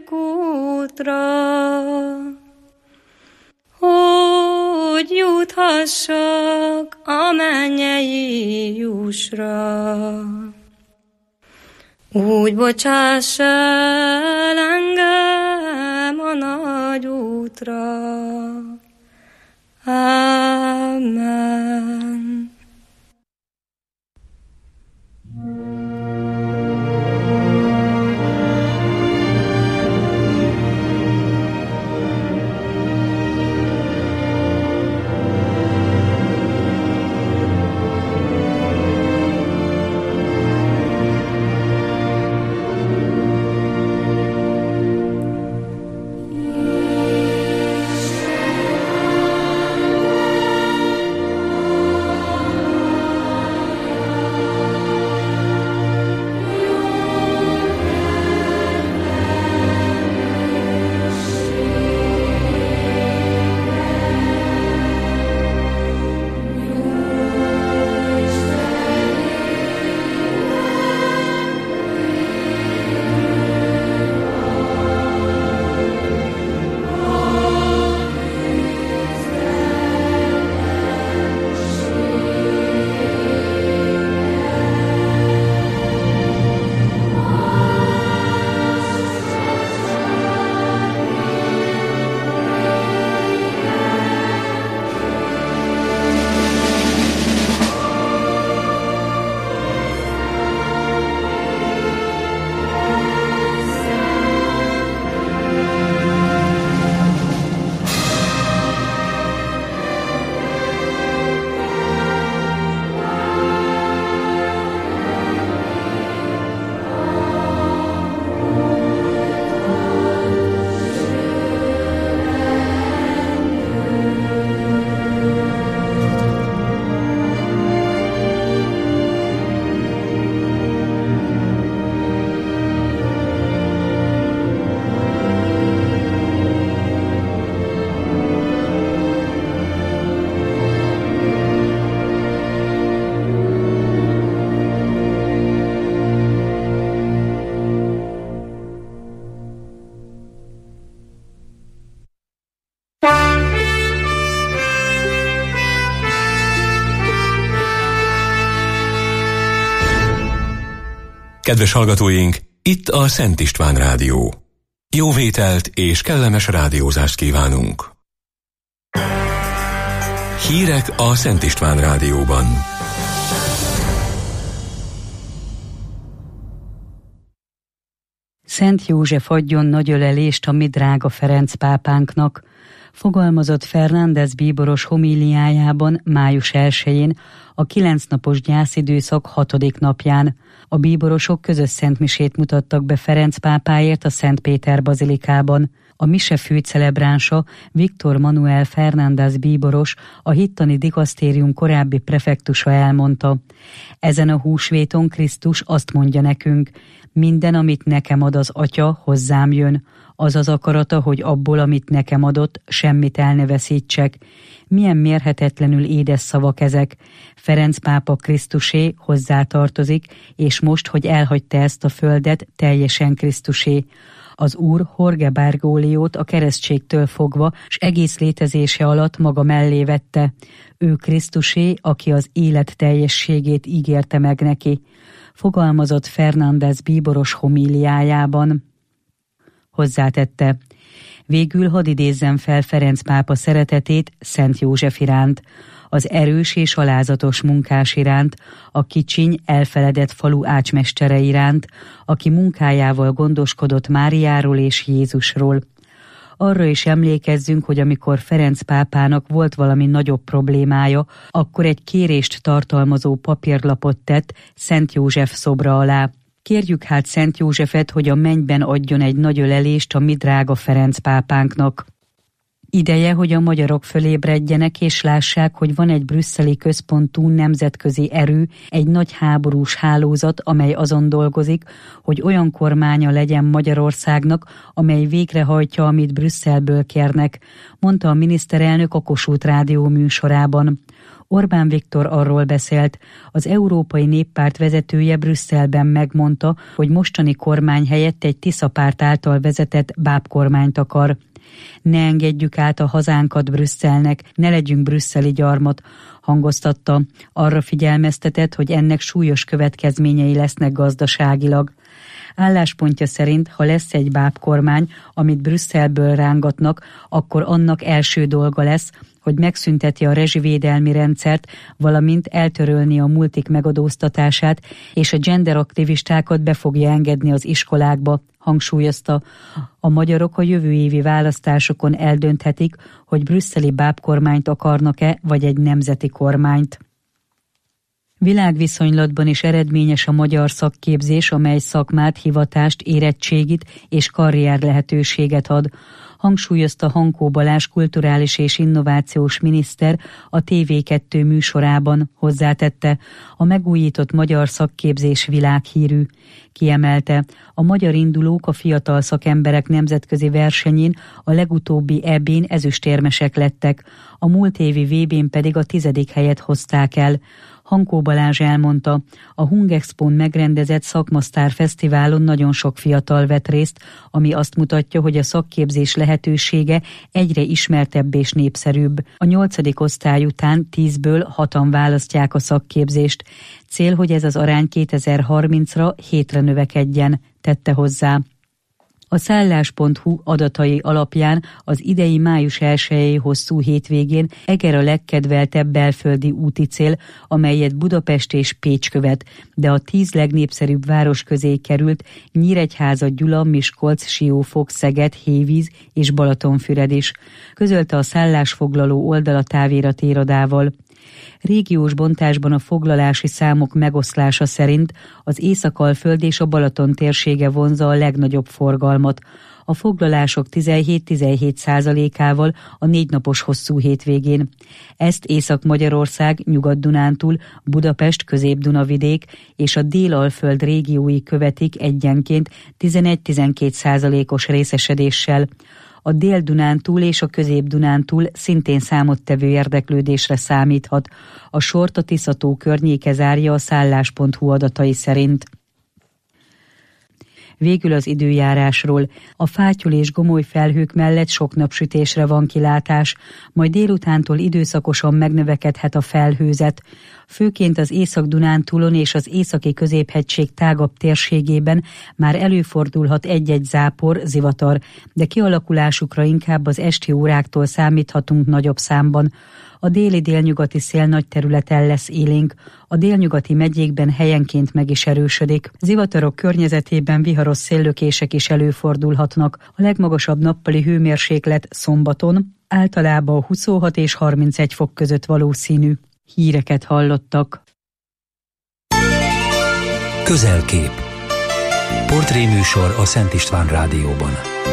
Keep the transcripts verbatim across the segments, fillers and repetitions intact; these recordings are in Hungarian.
útra, hogy juthassak a mennyei jussra. Úgy bocsáss el engem a nagy útra. Amen. Kedves hallgatóink, itt a Szent István Rádió. Jó vételt és kellemes rádiózást kívánunk. Hírek a Szent István Rádióban. Szent József adjon nagy ölelést a mi drága Ferenc pápánknak, fogalmazott Fernández bíboros homíliájában május elsején, a kilencnapos gyászidőszak hatodik napján. A bíborosok közös szentmisét mutattak be Ferenc pápáért a Szent Péter bazilikában. A mise főcelebránsa, Viktor Manuel Fernández bíboros, a hittani dikasztérium korábbi prefektusa elmondta: ezen a húsvéton Krisztus azt mondja nekünk: minden, amit nekem ad az Atya, hozzám jön. Az az akarata, hogy abból, amit nekem adott, semmit el ne veszítsek. Milyen mérhetetlenül édes szavak ezek. Ferenc pápa Krisztusé, hozzátartozik, és most, hogy elhagyta ezt a földet, teljesen Krisztusé. Az Úr Jorge Bergogliót a keresztségtől fogva, s egész létezése alatt maga mellé vette. Ő Krisztusé, aki az élet teljességét ígérte meg neki, fogalmazott Fernández bíboros homíliájában. Hozzátette: végül hadd idézzem fel Ferenc pápa szeretetét Szent József iránt, az erős és alázatos munkás iránt, a kicsiny, elfeledett falu ácsmestere iránt, aki munkájával gondoskodott Máriáról és Jézusról. Arra is emlékezzünk, hogy amikor Ferenc pápának volt valami nagyobb problémája, akkor egy kérést tartalmazó papírlapot tett Szent József szobra alá. Kérjük hát Szent Józsefet, hogy a mennyben adjon egy nagy ölelést a mi drága Ferenc pápánknak. Ideje, hogy a magyarok fölébredjenek és lássák, hogy van egy brüsszeli központú nemzetközi erő, egy nagy háborús hálózat, amely azon dolgozik, hogy olyan kormánya legyen Magyarországnak, amely végrehajtja, amit Brüsszelből kérnek, mondta a miniszterelnök a Kossuth Rádió műsorában. Orbán Viktor arról beszélt, az Európai Néppárt vezetője Brüsszelben megmondta, hogy mostani kormány helyett egy Tisza párt által vezetett bábkormányt akar. Ne engedjük át a hazánkat Brüsszelnek, ne legyünk brüsszeli gyarmat, hangoztatta. Arra figyelmeztetett, hogy ennek súlyos következményei lesznek gazdaságilag. Álláspontja szerint, ha lesz egy bábkormány, amit Brüsszelből rángatnak, akkor annak első dolga lesz, hogy megszünteti a rezsivédelmi rendszert, valamint eltörölni a multik megadóztatását, és a genderaktivistákat be fogja engedni az iskolákba, hangsúlyozta. A magyarok a jövő évi választásokon eldönthetik, hogy brüsszeli bábkormányt akarnak-e, vagy egy nemzeti kormányt. Világviszonylatban is eredményes a magyar szakképzés, amely szakmát, hivatást, érettségit és karrier lehetőséget ad, hangsúlyozta Hankó Balázs kulturális és innovációs miniszter a té vé kettő műsorában, hozzátette, a megújított magyar szakképzés világhírű. Kiemelte, a magyar indulók a fiatal szakemberek nemzetközi versenyén a legutóbbi é bén ezüstérmesek lettek, a múlt évi vé bén pedig a tizedik helyet hozták el. Hankó Balázs elmondta, a Hungexpón megrendezett szakmasztár fesztiválon nagyon sok fiatal vett részt, ami azt mutatja, hogy a szakképzés lehetősége egyre ismertebb és népszerűbb. A nyolcadik osztály után tízből hatan választják a szakképzést. Cél, hogy ez az arány kétezer-harmincra hétre növekedjen, tette hozzá. A szállás pont hú adatai alapján az idei május elsejei hosszú hétvégén Eger a legkedveltebb belföldi úti cél, amelyet Budapest és Pécs követ, de a tíz legnépszerűbb város közé került Nyíregyháza, Gyula, Miskolc, Siófok, Szeged, Hévíz és Balatonfüred is, közölte a szállásfoglaló oldal a távirati irodával. Régiós bontásban a foglalási számok megoszlása szerint az Észak-Alföld és a Balaton térsége vonzza a legnagyobb forgalmat. A foglalások tizenhét-tizenhét százalékával a négy napos hosszú hétvégén. Ezt Észak-Magyarország, Nyugat-Dunántúl, Budapest, Közép-Dunavidék és a Dél-Alföld régiói követik egyenként tizenegy-tizenkét százalékos részesedéssel. A Dél-Dunántúl és a Közép-Dunántúl szintén számottevő érdeklődésre számíthat. A sort a Tisza-tó környéke zárja a szállás pont hú adatai szerint. Végül az időjárásról. A fátyol és gomoly felhők mellett sok napsütésre van kilátás, majd délutántól időszakosan megnövekedhet a felhőzet. Főként az Észak-Dunántúlon és az északi középhegység tágabb térségében már előfordulhat egy-egy zápor, zivatar, de kialakulásukra inkább az esti óráktól számíthatunk nagyobb számban. A déli-délnyugati szél nagy területen lesz élénk, a délnyugati megyékben helyenként meg is erősödik. Zivatarok környezetében viharos széllökések is előfordulhatnak. A legmagasabb nappali hőmérséklet szombaton általában huszonhat és harmincegy fok között valószínű. Híreket hallottak. Közelkép. Portréműsor a Szent István Rádióban.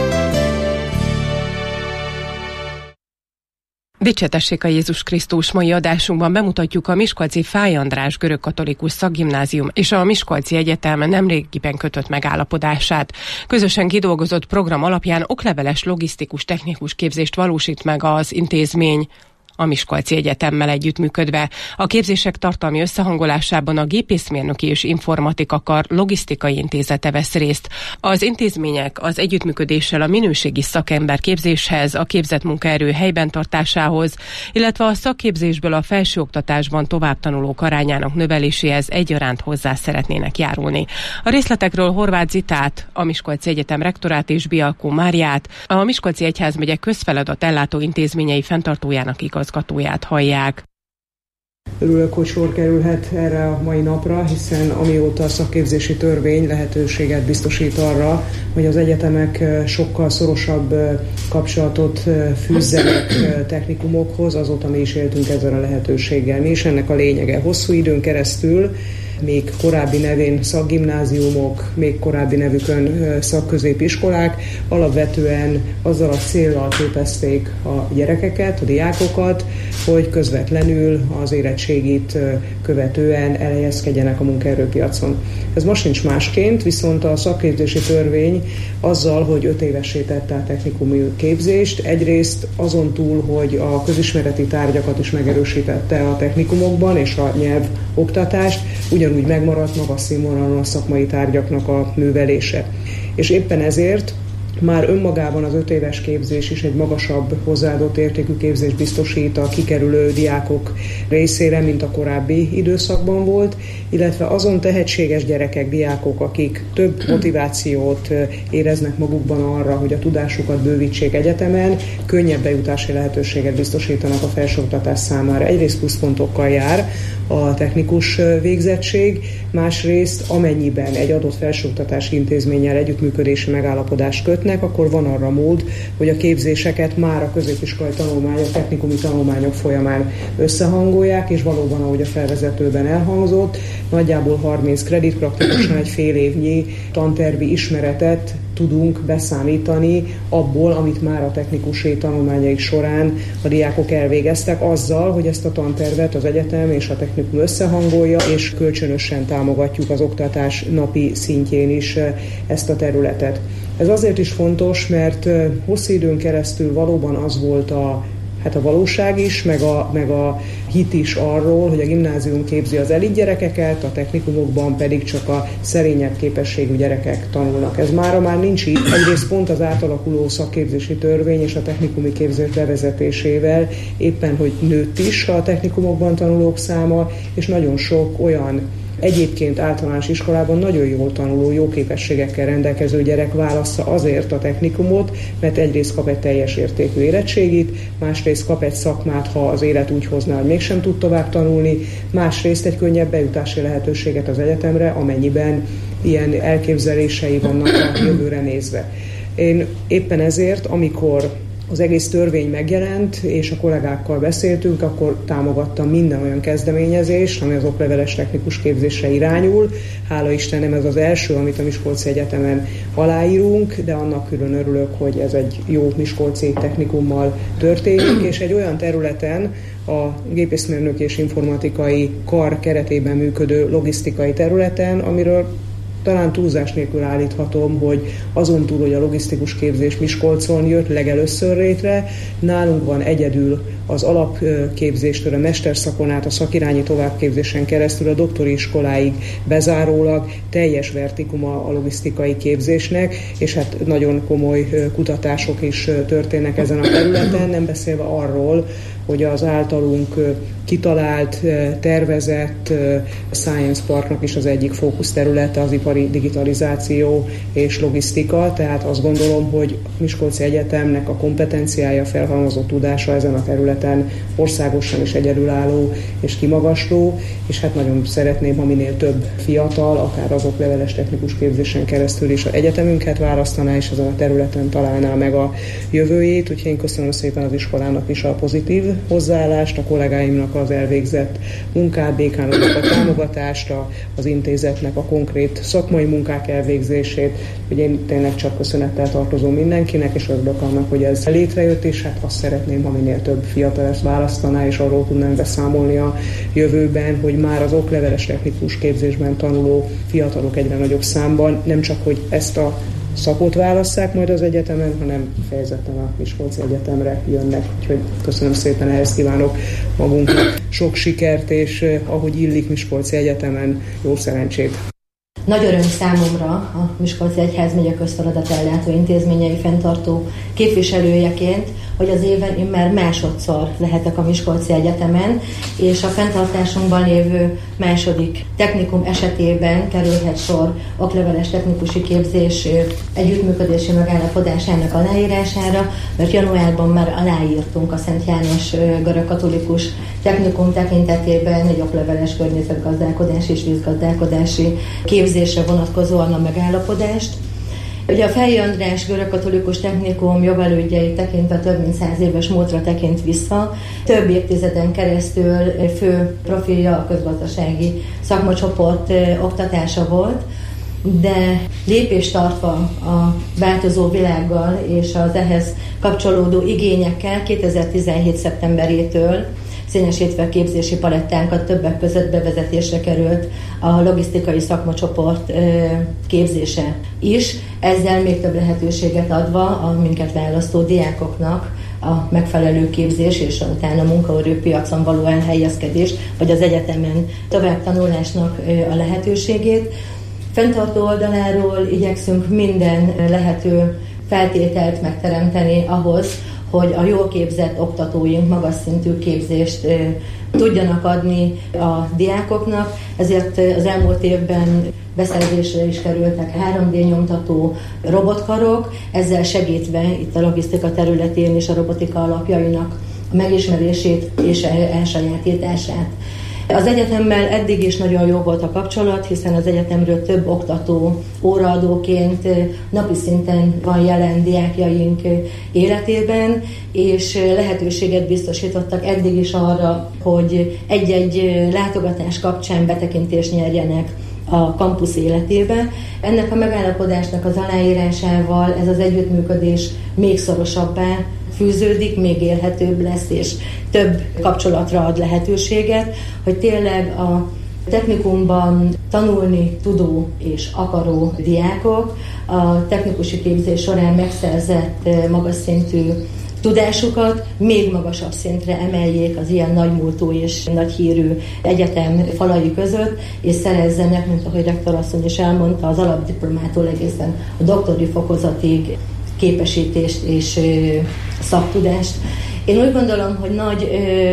Dicséretessék a Jézus Krisztus! Mai adásunkban bemutatjuk a miskolci Fáy András görögkatolikus szakgimnázium és a Miskolci Egyetem nemrégiben kötött megállapodását. Közösen kidolgozott program alapján okleveles logisztikus technikus képzést valósít meg az intézmény a Miskolci Egyetemmel együttműködve. A képzések tartalmi összehangolásában a Gépészmérnöki és Informatika Kar Logisztikai Intézete vesz részt. Az intézmények az együttműködéssel a minőségi szakemberképzéshez, a képzett munkaerő helyben tartásához, illetve a szakképzésből a felsőoktatásban továbbtanulók arányának növeléséhez egyaránt hozzá szeretnének járulni. A részletekről Horváth Zitát, a Miskolci Egyetem rektorát és Bialkó Máriát, a Miskolci Egyházmegye közfeladat ellátó intézményei fenntartójának igazgatóját hallják. Örülök, hogy sor kerülhet erre a mai napra, hiszen amióta a szakképzési törvény lehetőséget biztosít arra, hogy az egyetemek sokkal szorosabb kapcsolatot fűzzenek technikumokhoz, azóta mi is éltünk ezzel a lehetőséggel. Mi is ennek a lényege. Hosszú időn keresztül még korábbi nevén szakgimnáziumok, még korábbi nevükön szakközépiskolák alapvetően azzal a céllal képezték a gyerekeket, a diákokat, hogy közvetlenül az érettségit követően elhelyezkedjenek a munkaerőpiacon. Ez most nincs másként, viszont a szakképzési törvény azzal, hogy öt évessé tette a technikumi képzést, egyrészt azon túl, hogy a közismereti tárgyakat is megerősítette a technikumokban és a nyelvoktatást, ugyanúgy megmaradt magas színvonalon a szakmai tárgyaknak a művelése. És éppen ezért már önmagában az öt éves képzés is egy magasabb hozzáadott értékű képzést biztosít a kikerülő diákok részére, mint a korábbi időszakban volt, illetve azon tehetséges gyerekek, diákok, akik több motivációt éreznek magukban arra, hogy a tudásukat bővítsék egyetemen, könnyebb bejutási lehetőséget biztosítanak a felsőoktatás számára. Egyrészt pluszpontokkal jár a technikus végzettség, másrészt amennyiben egy adott felsőoktatási intézménnyel együttműködési megállapodást kötnek, akkor van arra mód, hogy a képzéseket már a középiskolai tanulmányok, technikumi tanulmányok folyamán összehangolják, és valóban, ahogy a felvezetőben elhangzott, nagyjából harminc kredit, praktikusan egy fél évnyi tantervi ismeretet tudunk beszámítani abból, amit már a technikusi tanulmányaik során a diákok elvégeztek, azzal, hogy ezt a tantervet az egyetem és a technikum összehangolja, és kölcsönösen támogatjuk az oktatás napi szintjén is ezt a területet. Ez azért is fontos, mert hosszú időn keresztül valóban az volt a Hát a valóság is, meg a, meg a hit is arról, hogy a gimnázium képzi az elit gyerekeket, a technikumokban pedig csak a szerényebb képességű gyerekek tanulnak. Ez mára már nincs így. Egyrészt pont az átalakuló szakképzési törvény és a technikumi képzés bevezetésével éppen, hogy nőtt is a technikumokban tanulók száma, és nagyon sok olyan egyébként általános iskolában nagyon jól tanuló, jó képességekkel rendelkező gyerek válassza azért a technikumot, mert egyrészt kap egy teljes értékű érettségit, másrészt kap egy szakmát, ha az élet úgy hozná, hogy mégsem tud tovább tanulni, másrészt egy könnyebb bejutási lehetőséget az egyetemre, amennyiben ilyen elképzelései vannak a jövőre nézve. Én éppen ezért, amikor az egész törvény megjelent, és a kollégákkal beszéltünk, akkor támogattam minden olyan kezdeményezést, ami az okleveles technikus képzésre irányul. Hála Istennem, ez az első, amit a Miskolci Egyetemen aláírunk, de annak külön örülök, hogy ez egy jó miskolci technikummal történik, és egy olyan területen, a gépészmérnök és informatikai kar keretében működő logisztikai területen, amiről talán túlzás nélkül állíthatom, hogy azon túl, hogy a logisztikus képzés Miskolcon jött legelőször létre, nálunk van egyedül az alapképzéstől a mesterszakon át a szakirányi továbbképzésen keresztül a doktori iskoláig bezárólag teljes vertikuma a logisztikai képzésnek, és hát nagyon komoly kutatások is történnek ezen a területen, nem beszélve arról, hogy az általunk kitalált, tervezett Science Parknak is az egyik fókuszterülete az ipari digitalizáció és logisztika, tehát azt gondolom, hogy Miskolci Egyetemnek a kompetenciája, felhalmozott tudása ezen a területen országosan is egyedülálló és kimagasló, és hát nagyon szeretném, ha minél több fiatal, akár az okleveles technikus képzésen keresztül is az egyetemünket választaná, és ezen a területen találná meg a jövőjét, úgyhogy én köszönöm szépen az iskolának is a pozitív hozzáállást, a kollégáimnak az elvégzett munkát, dékának a támogatást, az intézetnek a konkrét szakmai munkák elvégzését, hogy én tényleg csak köszönettel tartozom mindenkinek, és örülök annak, hogy ez létrejött, és hát azt szeretném, ha minél több fiatal ezt választaná, és arról tudnánk beszámolni a jövőben, hogy már az okleveles technikus képzésben tanuló fiatalok egyre nagyobb számban nem csak, hogy ezt a szakot válasszák majd az egyetemen, hanem fejezetten a Miskolci Egyetemre jönnek. Úgyhogy köszönöm szépen, ehhez kívánok magunknak sok sikert, és ahogy illik Miskolci Egyetemen, jó szerencsét! Nagy öröm számomra a Miskolci Egyházmegye közfeladatellátó intézményei fenntartó képviselőjeként, hogy az éven én már másodszor lehetek a Miskolci Egyetemen, és a fenntartásunkban lévő második technikum esetében kerülhet sor okleveles technikusi képzés együttműködési megállapodásának aláírására, mert januárban már aláírtunk a Szent János Görögkatolikus Technikum tekintetében egy okleveles környezetgazdálkodási és vízgazdálkodási képzésre vonatkozóan a megállapodást, Ugye a Fejér András görögkatolikus technikum jogelődjeit tekintve több mint száz éves múltra tekint vissza. Több évtizeden keresztül fő profilja a közgazdasági szakmacsoport oktatása volt, de lépést tartva a változó világgal és az ehhez kapcsolódó igényekkel kétezer-tizenhét szeptemberétől színesítve a képzési palettánkat, többek között bevezetésre került a logisztikai szakmacsoport képzése is, ezzel még több lehetőséget adva a minket választó diákoknak a megfelelő képzés és utána a munkaerőpiacon való elhelyezkedés, vagy az egyetemen továbbtanulásnak a lehetőségét. Fenntartó oldaláról igyekszünk minden lehető feltételt megteremteni ahhoz, hogy a jól képzett oktatóink magas szintű képzést e, tudjanak adni a diákoknak, ezért az elmúlt évben beszerzésre is kerültek három dé nyomtató robotkarok, ezzel segítve itt a logisztika területén és a robotika alapjainak a megismerését és elsajátítását. Az egyetemmel eddig is nagyon jó volt a kapcsolat, hiszen az egyetemről több oktató óraadóként napi szinten van jelen diákjaink életében, és lehetőséget biztosítottak eddig is arra, hogy egy-egy látogatás kapcsán betekintést nyerjenek a kampusz életébe. Ennek a megállapodásnak az aláírásával ez az együttműködés még szorosabbá fűződik, még élhetőbb lesz, és több kapcsolatra ad lehetőséget, hogy tényleg a technikumban tanulni tudó és akaró diákok a technikusi képzés során megszerzett magas szintű tudásukat még magasabb szintre emeljék az ilyen nagymúltú és nagyhírű egyetem falai között, és szerezzenek, mint ahogy rektor asszony is elmondta, az alapdiplomától egészen a doktori fokozatig képesítést és szaktudást. Én úgy gondolom, hogy nagy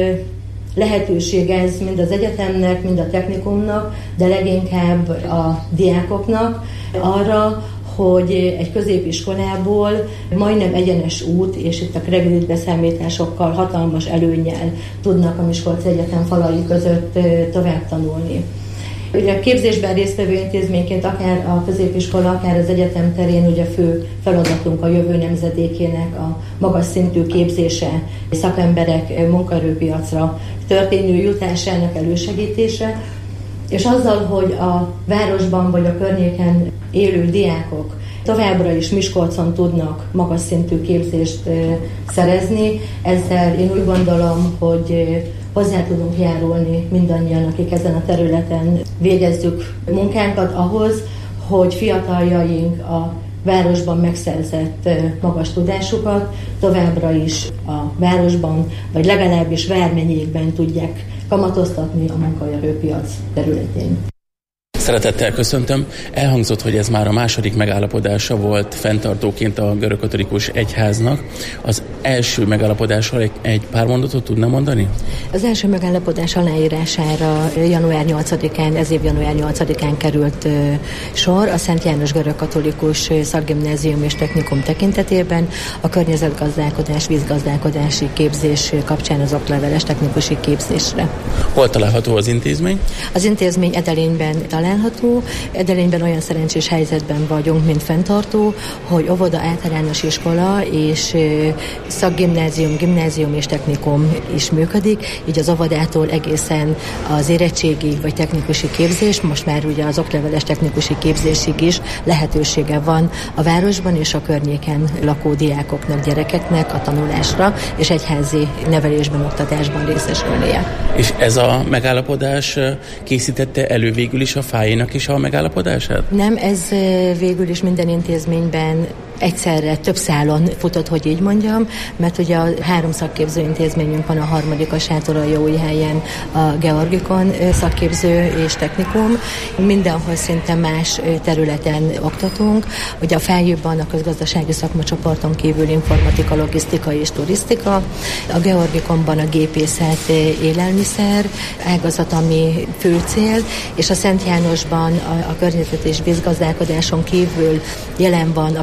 lehetőség ez mind az egyetemnek, mind a technikumnak, de leginkább a diákoknak arra, hogy egy középiskolából majdnem egyenes út, és itt a kredit beszámításokkal hatalmas előnnyel tudnak a Miskolci Egyetem falai között tovább tanulni. Ugye a képzésben résztvevő intézményként akár a középiskola, akár az egyetem terén ugye fő feladatunk a jövő nemzedékének a magas szintű képzése, szakemberek munkaerőpiacra történő jutásának elősegítése, és azzal, hogy a városban vagy a környéken élő diákok továbbra is Miskolcon tudnak magas szintű képzést szerezni, ezzel én úgy gondolom, hogy hozzá tudunk járulni mindannyian, akik ezen a területen végezzük munkánkat ahhoz, hogy fiataljaink a városban megszerzett magas tudásukat továbbra is a városban, vagy legalábbis vármegyékben tudják kamatoztatni a munkaerőpiac területén. Szeretettel köszöntöm. Elhangzott, hogy ez már a második megállapodása volt fenntartóként a görögkatolikus egyháznak. Az első megállapodásról egy, egy pár mondatot tudna mondani? Az első megállapodás aláírására január nyolcadikán, ez év január nyolcadikán került uh, sor a Szent János Görögkatolikus Szakgimnázium és Technikum tekintetében a környezetgazdálkodás, vízgazdálkodási képzés kapcsán az okleveles technikusi képzésre. Hol található az intézmény? Az intézmény Edelényben található. Edelényben olyan szerencsés helyzetben vagyunk, mint fenntartó, hogy óvoda, általános iskola és szakgimnázium, gimnázium és technikum is működik, így az óvodától egészen az érettségi vagy technikusi képzés, most már ugye az okleveles technikusi képzésig is lehetősége van a városban és a környéken lakó diákoknak, gyerekeknek a tanulásra és egyházi nevelésben, oktatásban részesülnie. És ez a megállapodás készítette elő végül is a Fájénak is a megállapodását? Nem, ez végül is minden intézményben egyszerre több szálon futott, hogy így mondjam, mert ugye a három szakképző intézményünk van, a harmadik a Sátoraljaújhelyen, a Georgikon szakképző és technikum. Mindenhol szinte más területen oktatunk. Ugye a Fájéban a közgazdasági szakmacsoporton kívül informatika, logisztika és turisztika, a Georgikonban a gépészet, élelmiszer ágazat, ami fő cél, és a Szent Jánosban a, a környezet és vízgazdálkodáson kívül jelen van a pedagógia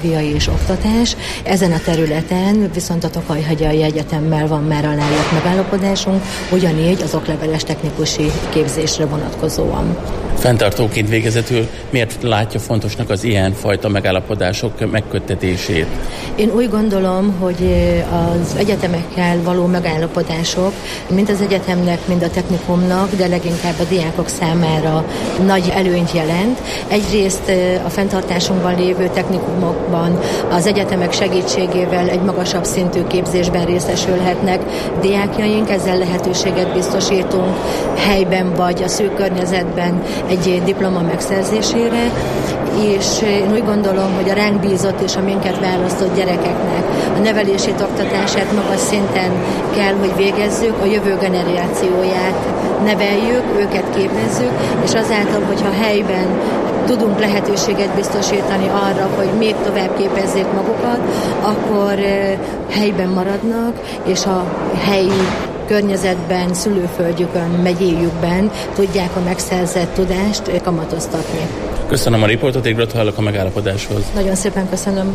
pedagógiai és oktatás. Ezen a területen viszont a Tokaj-Hegyalja Egyetemmel van már aláírt megállapodásunk, ugyanígy az okleveles technikusi képzésre vonatkozóan. Fenntartóként végezetül miért látja fontosnak az ilyen fajta megállapodások megköttetését? Én úgy gondolom, hogy az egyetemekkel való megállapodások mind az egyetemnek, mind a technikumnak, de leginkább a diákok számára nagy előnyt jelent. Egyrészt a fenntartásunkban lévő technikumokban az egyetemek segítségével egy magasabb szintű képzésben részesülhetnek diákjaink, ezzel lehetőséget biztosítunk helyben vagy a szűk környezetben egy diploma megszerzésére, és én úgy gondolom, hogy a ránk bízott és a minket választott gyerekeknek a nevelését, oktatását magas szinten kell, hogy végezzük, a jövő generációját neveljük, őket képezzük, és azáltal, hogyha helyben tudunk lehetőséget biztosítani arra, hogy még tovább képezzék magukat, akkor helyben maradnak, és a helyi környezetben, szülőföldjükön, megyéjükben tudják a megszerzett tudást kamatoztatni. Köszönöm a riportot, és gratulálok a megállapodáshoz. Nagyon szépen köszönöm.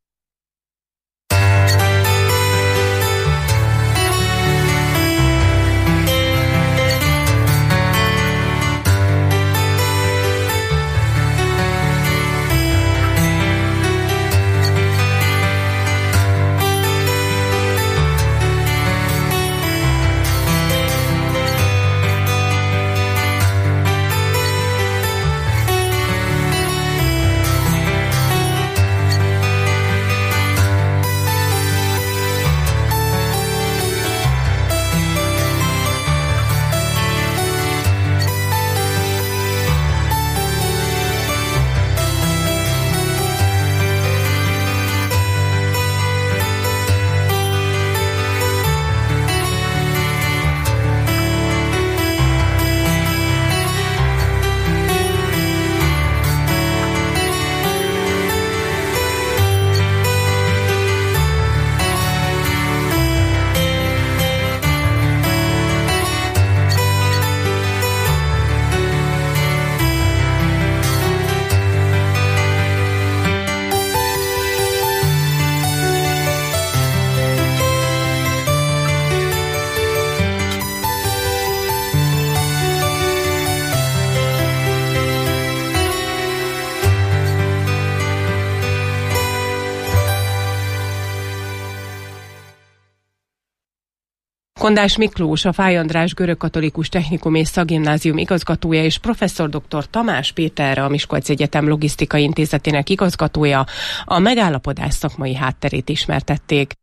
Kondás Miklós, a Fáy András Görögkatolikus Technikum és Szakgimnázium igazgatója, és professzor dr. Tamás Péter, a Miskolci Egyetem Logisztikai Intézetének igazgatója a megállapodás szakmai hátterét ismertették.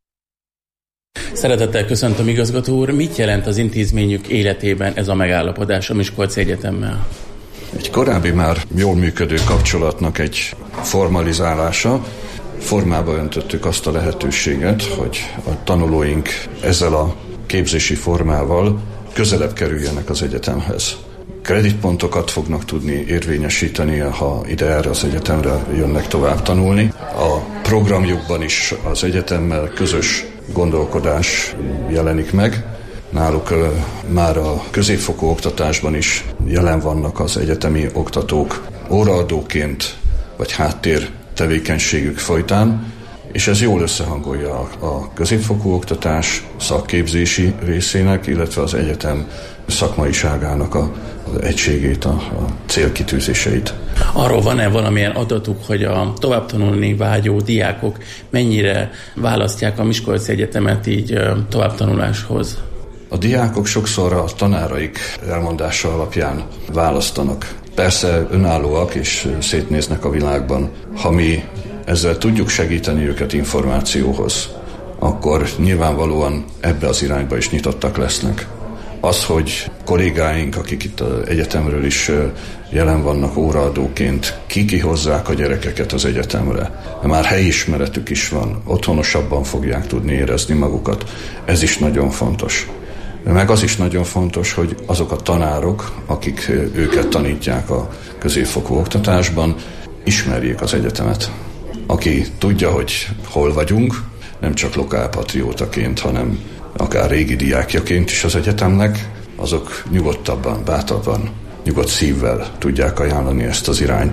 Szeretettel köszöntöm, igazgató úr. Mit jelent az intézményük életében ez a megállapodás a Miskolci Egyetemmel? Egy korábbi már jól működő kapcsolatnak egy formalizálása. Formába öntöttük azt a lehetőséget, hogy a tanulóink ezzel a képzési formával közelebb kerüljenek az egyetemhez. Kreditpontokat fognak tudni érvényesíteni, ha ide erre az egyetemre jönnek tovább tanulni. A programjukban is az egyetemmel közös gondolkodás jelenik meg. Náluk már a középfokú oktatásban is jelen vannak az egyetemi oktatók óraadóként vagy háttér tevékenységük folytán, és ez jól összehangolja a középfokú oktatás szakképzési részének, illetve az egyetem szakmaiságának a, az egységét, a, a célkitűzéseit. Arról van-e valamilyen adatuk, hogy a továbbtanulni vágyó diákok mennyire választják a Miskolci Egyetemet így továbbtanuláshoz? A diákok sokszor a tanáraik elmondása alapján választanak. Persze önállóak és szétnéznek a világban. Ha mi ezzel tudjuk segíteni őket információhoz, akkor nyilvánvalóan ebbe az irányba is nyitottak lesznek. Az, hogy kollégáink, akik itt az egyetemről is jelen vannak óraadóként, kikihozzák a gyerekeket az egyetemre, már helyismeretük is van, otthonosabban fogják tudni érezni magukat, ez is nagyon fontos. Meg az is nagyon fontos, hogy azok a tanárok, akik őket tanítják a középfokú oktatásban, ismerjék az egyetemet. Aki tudja, hogy hol vagyunk, nem csak lokálpatriótaként, hanem akár régi diákjaként is az egyetemnek, azok nyugodtabban, bátrabban, nyugodt szívvel tudják ajánlani ezt az irányt.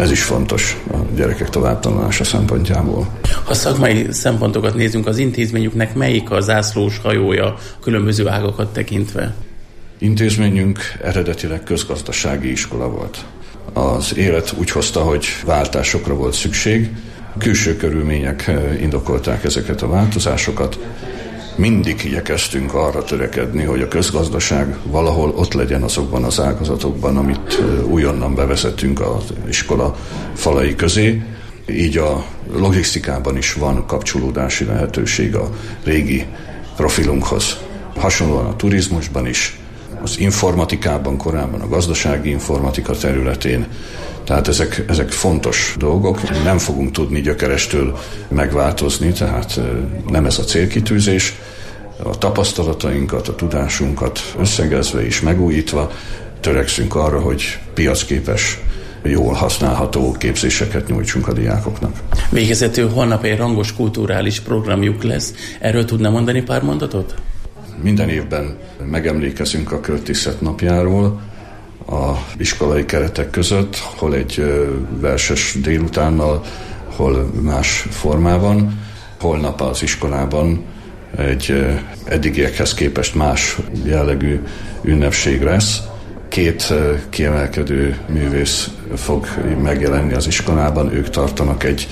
Ez is fontos a gyerekek továbbtanulása szempontjából. Ha szakmai szempontokat nézünk, az intézményüknek melyik a zászlós hajója a különböző ágakat tekintve? Intézményünk eredetileg közgazdasági iskola volt. Az élet úgy hozta, hogy váltásokra volt szükség, külső körülmények indokolták ezeket a változásokat. Mindig igyekeztünk arra törekedni, hogy a közgazdaság valahol ott legyen azokban az ágazatokban, amit újonnan bevezettünk az iskola falai közé. Így a logisztikában is van kapcsolódási lehetőség a régi profilunkhoz. Hasonlóan a turizmusban is, az informatikában, korábban a gazdasági informatika területén. Tehát ezek, ezek fontos dolgok, nem fogunk tudni gyökerestől megváltozni, tehát nem ez a célkitűzés. A tapasztalatainkat, a tudásunkat összegezve és megújítva törekszünk arra, hogy piacképes, jól használható képzéseket nyújtsunk a diákoknak. Végezetül holnap egy rangos kulturális programjuk lesz. Erről tudna mondani pár mondatot? Minden évben megemlékezünk a költészet napjáról a iskolai keretek között, hol egy verses délutánnal, hol más formában. Holnap az iskolában egy eddigiekhez képest más jellegű ünnepség lesz. Két kiemelkedő művész fog megjelenni az iskolában, ők tartanak egy,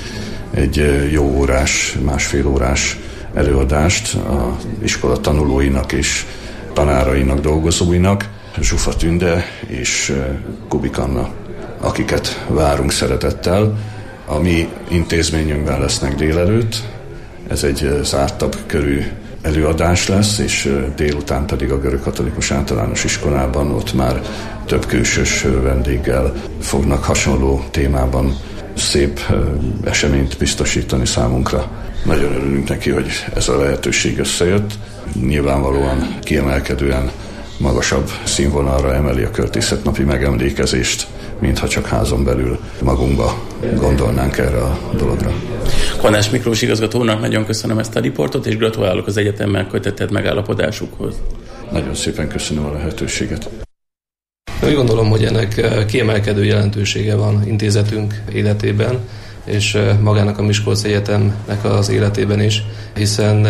egy jó órás, másfél órás előadást az iskola tanulóinak és tanárainak, dolgozóinak, Zsufa Tünde és Kubik Anna, akiket várunk szeretettel. A mi intézményünkben lesznek délelőtt, ez egy zártabb körű előadás lesz, és délután pedig a Görögkatolikus Általános Iskolában ott már több külsős vendéggel fognak hasonló témában szép eseményt biztosítani számunkra. Nagyon örülünk neki, hogy ez a lehetőség összejött. Nyilvánvalóan kiemelkedően magasabb színvonalra emeli a költészetnapi megemlékezést, mintha csak házon belül magunkba gondolnánk erre a dologra. Konás Miklós igazgatónak nagyon köszönöm ezt a riportot, és gratulálok az egyetemmel kötetett megállapodásukhoz. Nagyon szépen köszönöm a lehetőséget. Úgy gondolom, hogy ennek kiemelkedő jelentősége van intézetünk életében, és magának a Miskolci Egyetemnek az életében is, hiszen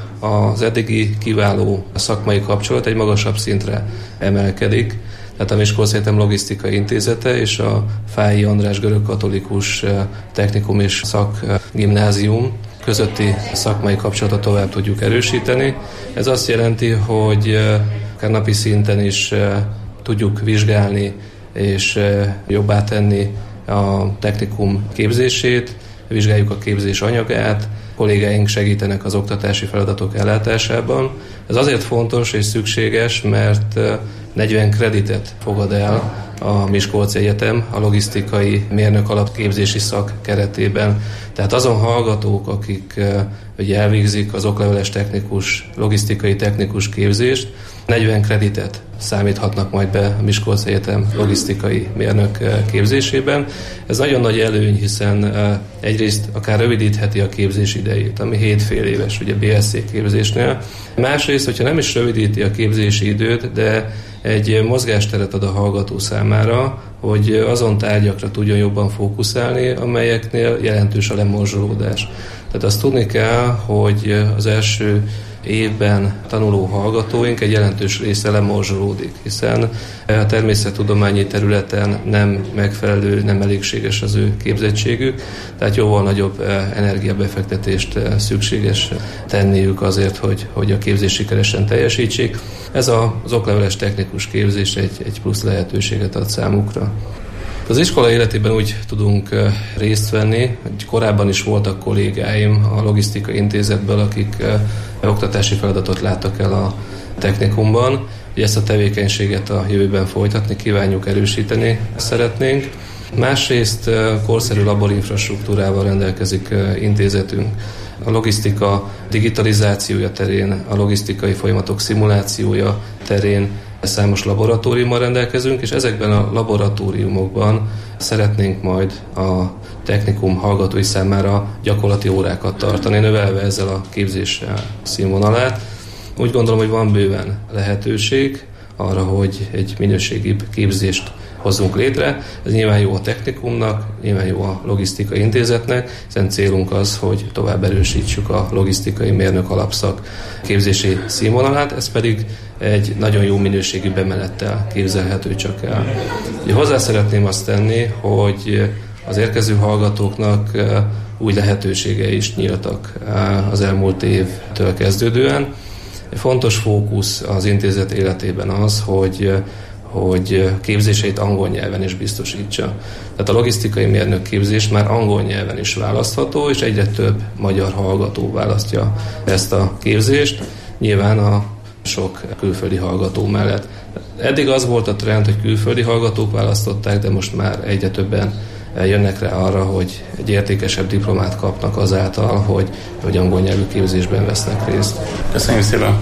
az eddigi kiváló szakmai kapcsolat egy magasabb szintre emelkedik. Tehát a Miskolci Egyetem Logisztikai Intézete és a Fáy András Görögkatolikus Technikum és Szakgimnázium közötti szakmai kapcsolatot tovább tudjuk erősíteni. Ez azt jelenti, hogy akár napi szinten is tudjuk vizsgálni és jobbá tenni a technikum képzését, vizsgáljuk a képzés anyagát, kollégáink segítenek az oktatási feladatok ellátásában. Ez azért fontos és szükséges, mert negyven kreditet fogad el a Miskolci Egyetem a logisztikai mérnök alapképzési szak keretében. Tehát azon hallgatók, akik ugye elvégzik az okleveles technikus, logisztikai technikus képzést, negyven kreditet számíthatnak majd be a Miskolci Egyetem logisztikai mérnök képzésében. Ez nagyon nagy előny, hiszen egyrészt akár rövidítheti a képzés idejét, ami hét fél éves, ugye bé es cé képzésnél. Másrészt, hogyha nem is rövidíti a képzési időt, de egy mozgásteret ad a hallgató számára, hogy azon tárgyakra tudjon jobban fókuszálni, amelyeknél jelentős a lemorzsolódás. Tehát azt tudni kell, hogy az első évben tanuló hallgatóink egy jelentős része lemorzsolódik, hiszen a természettudományi területen nem megfelelő, nem elégséges az ő képzettségük, tehát jóval nagyobb energiabefektetést szükséges tenniük azért, hogy, hogy a képzés sikeresen teljesítsék. Ez az okleveles technikus képzés egy, egy plusz lehetőséget ad számukra. Az iskola életében úgy tudunk részt venni, hogy korábban is voltak kollégáim a logisztikai intézetből, akik oktatási feladatot láttak el a technikumban. Ezt a tevékenységet a jövőben folytatni kívánjuk, erősíteni szeretnénk. Másrészt korszerű laborinfrastruktúrával rendelkezik intézetünk. A logisztika digitalizációja terén, a logisztikai folyamatok szimulációja terén számos laboratóriummal rendelkezünk, és ezekben a laboratóriumokban szeretnénk majd a technikum hallgatói számára gyakorlati órákat tartani, növelve ezzel a képzés színvonalát. Úgy gondolom, hogy van bőven lehetőség arra, hogy egy minőségibb képzést hozzunk létre. Ez nyilván jó a technikumnak, nyilván jó a logisztikai intézetnek, hiszen célunk az, hogy tovább erősítsük a logisztikai mérnök alapszak képzési színvonalát, ez pedig egy nagyon jó minőségű bemenettel képzelhető csak el. Ugye hozzá szeretném azt tenni, hogy az érkező hallgatóknak új lehetőségei is nyíltak az elmúlt évtől kezdődően. Fontos fókusz az intézet életében az, hogy hogy képzéseit angol nyelven is biztosítsa. Tehát a logisztikai mérnök képzés már angol nyelven is választható, és egyre több magyar hallgató választja ezt a képzést, nyilván a sok külföldi hallgató mellett. Eddig az volt a trend, hogy külföldi hallgatók választották, de most már egyre többen jönnek rá arra, hogy egy értékesebb diplomát kapnak azáltal, hogy, hogy angol nyelvű képzésben vesznek részt. Köszönjük szépen!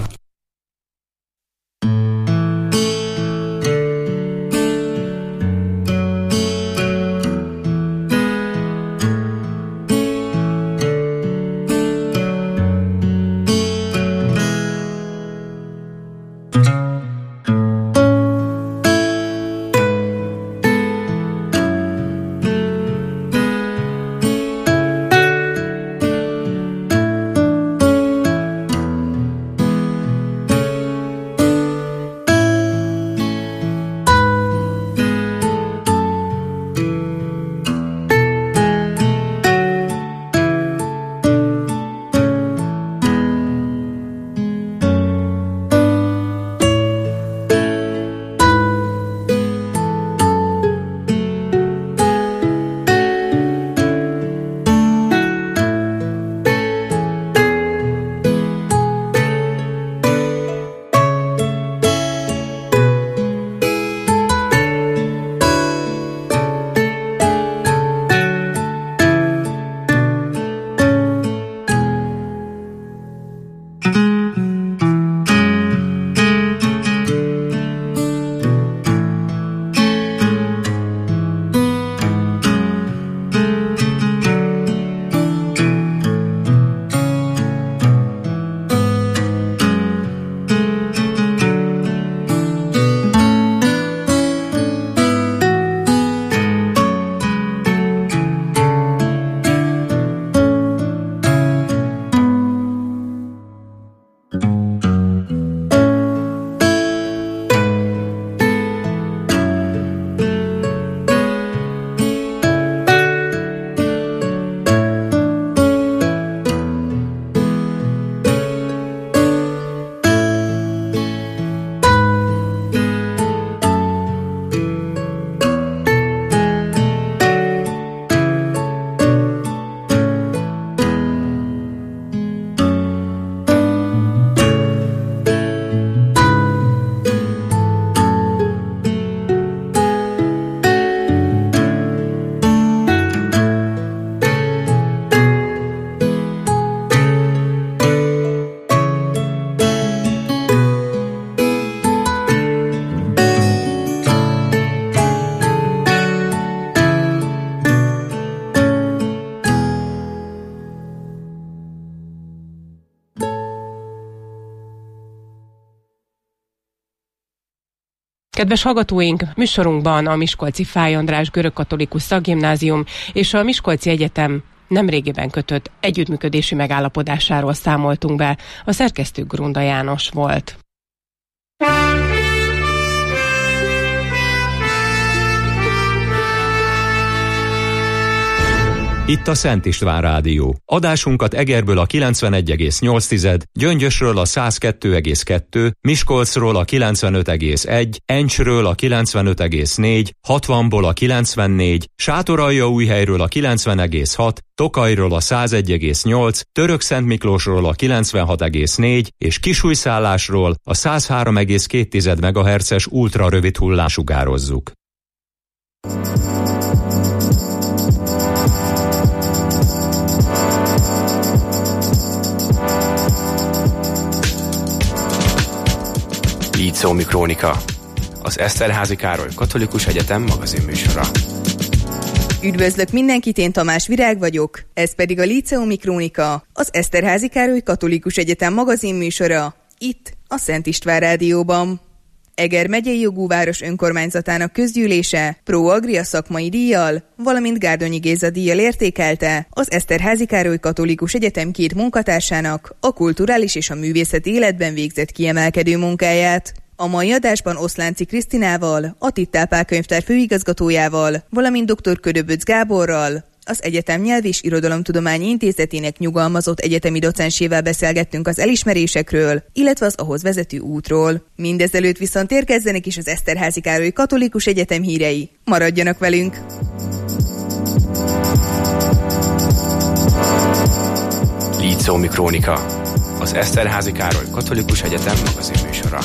Kedves hallgatóink, műsorunkban a Miskolci Fáy András Görögkatolikus Szakgimnázium és a Miskolci Egyetem nemrégiben kötött együttműködési megállapodásáról számoltunk be. A szerkesztő Grunda János volt. Itt a Szent István Rádió. Adásunkat Egerből a kilencvenegy egész nyolc, Gyöngyösről a száz kettő egész kettő, Miskolcról a kilencvenöt egész egy, Encsről a kilencvenöt egész négy, hatvanból a kilencvennégy, Sátoraljaújhelyről a kilencven egész hat, Tokajról a száz egy egész nyolc, Törökszentmiklósról a kilencvenhat egész négy és Kisújszállásról a száz három egész két megahertzes ultra rövid hullám sugározzuk. Líceumi Krónika, az Eszterházy Károly Katolikus Egyetem magazinműsora. Üdvözlök mindenkit, én Tamás Virág vagyok, ez pedig a Líceumi Krónika, az Eszterházy Károly Katolikus Egyetem magazinműsora, itt a Szent István Rádióban. Eger megyei jogú város önkormányzatának közgyűlése Pro Agria szakmai díjjal, valamint Gárdonyi Géza díjjal értékelte az Eszterházy Károly Katolikus Egyetem két munkatársának a kulturális és a művészeti életben végzett kiemelkedő munkáját. A mai adásban Oszlánci Krisztinával, a Tittál könyvtár főigazgatójával, valamint dr. Ködöböc Gáborral, az Egyetem Nyelv- és Irodalomtudományi Intézetének nyugalmazott egyetemi docensével beszélgettünk az elismerésekről, illetve az ahhoz vezető útról. Mindezelőtt viszont érkezzenek is az Eszterházy Károly Katolikus Egyetem hírei. Maradjanak velünk! Líceumi Krónika, az Eszterházy Károly Katolikus Egyetem magazinműsora.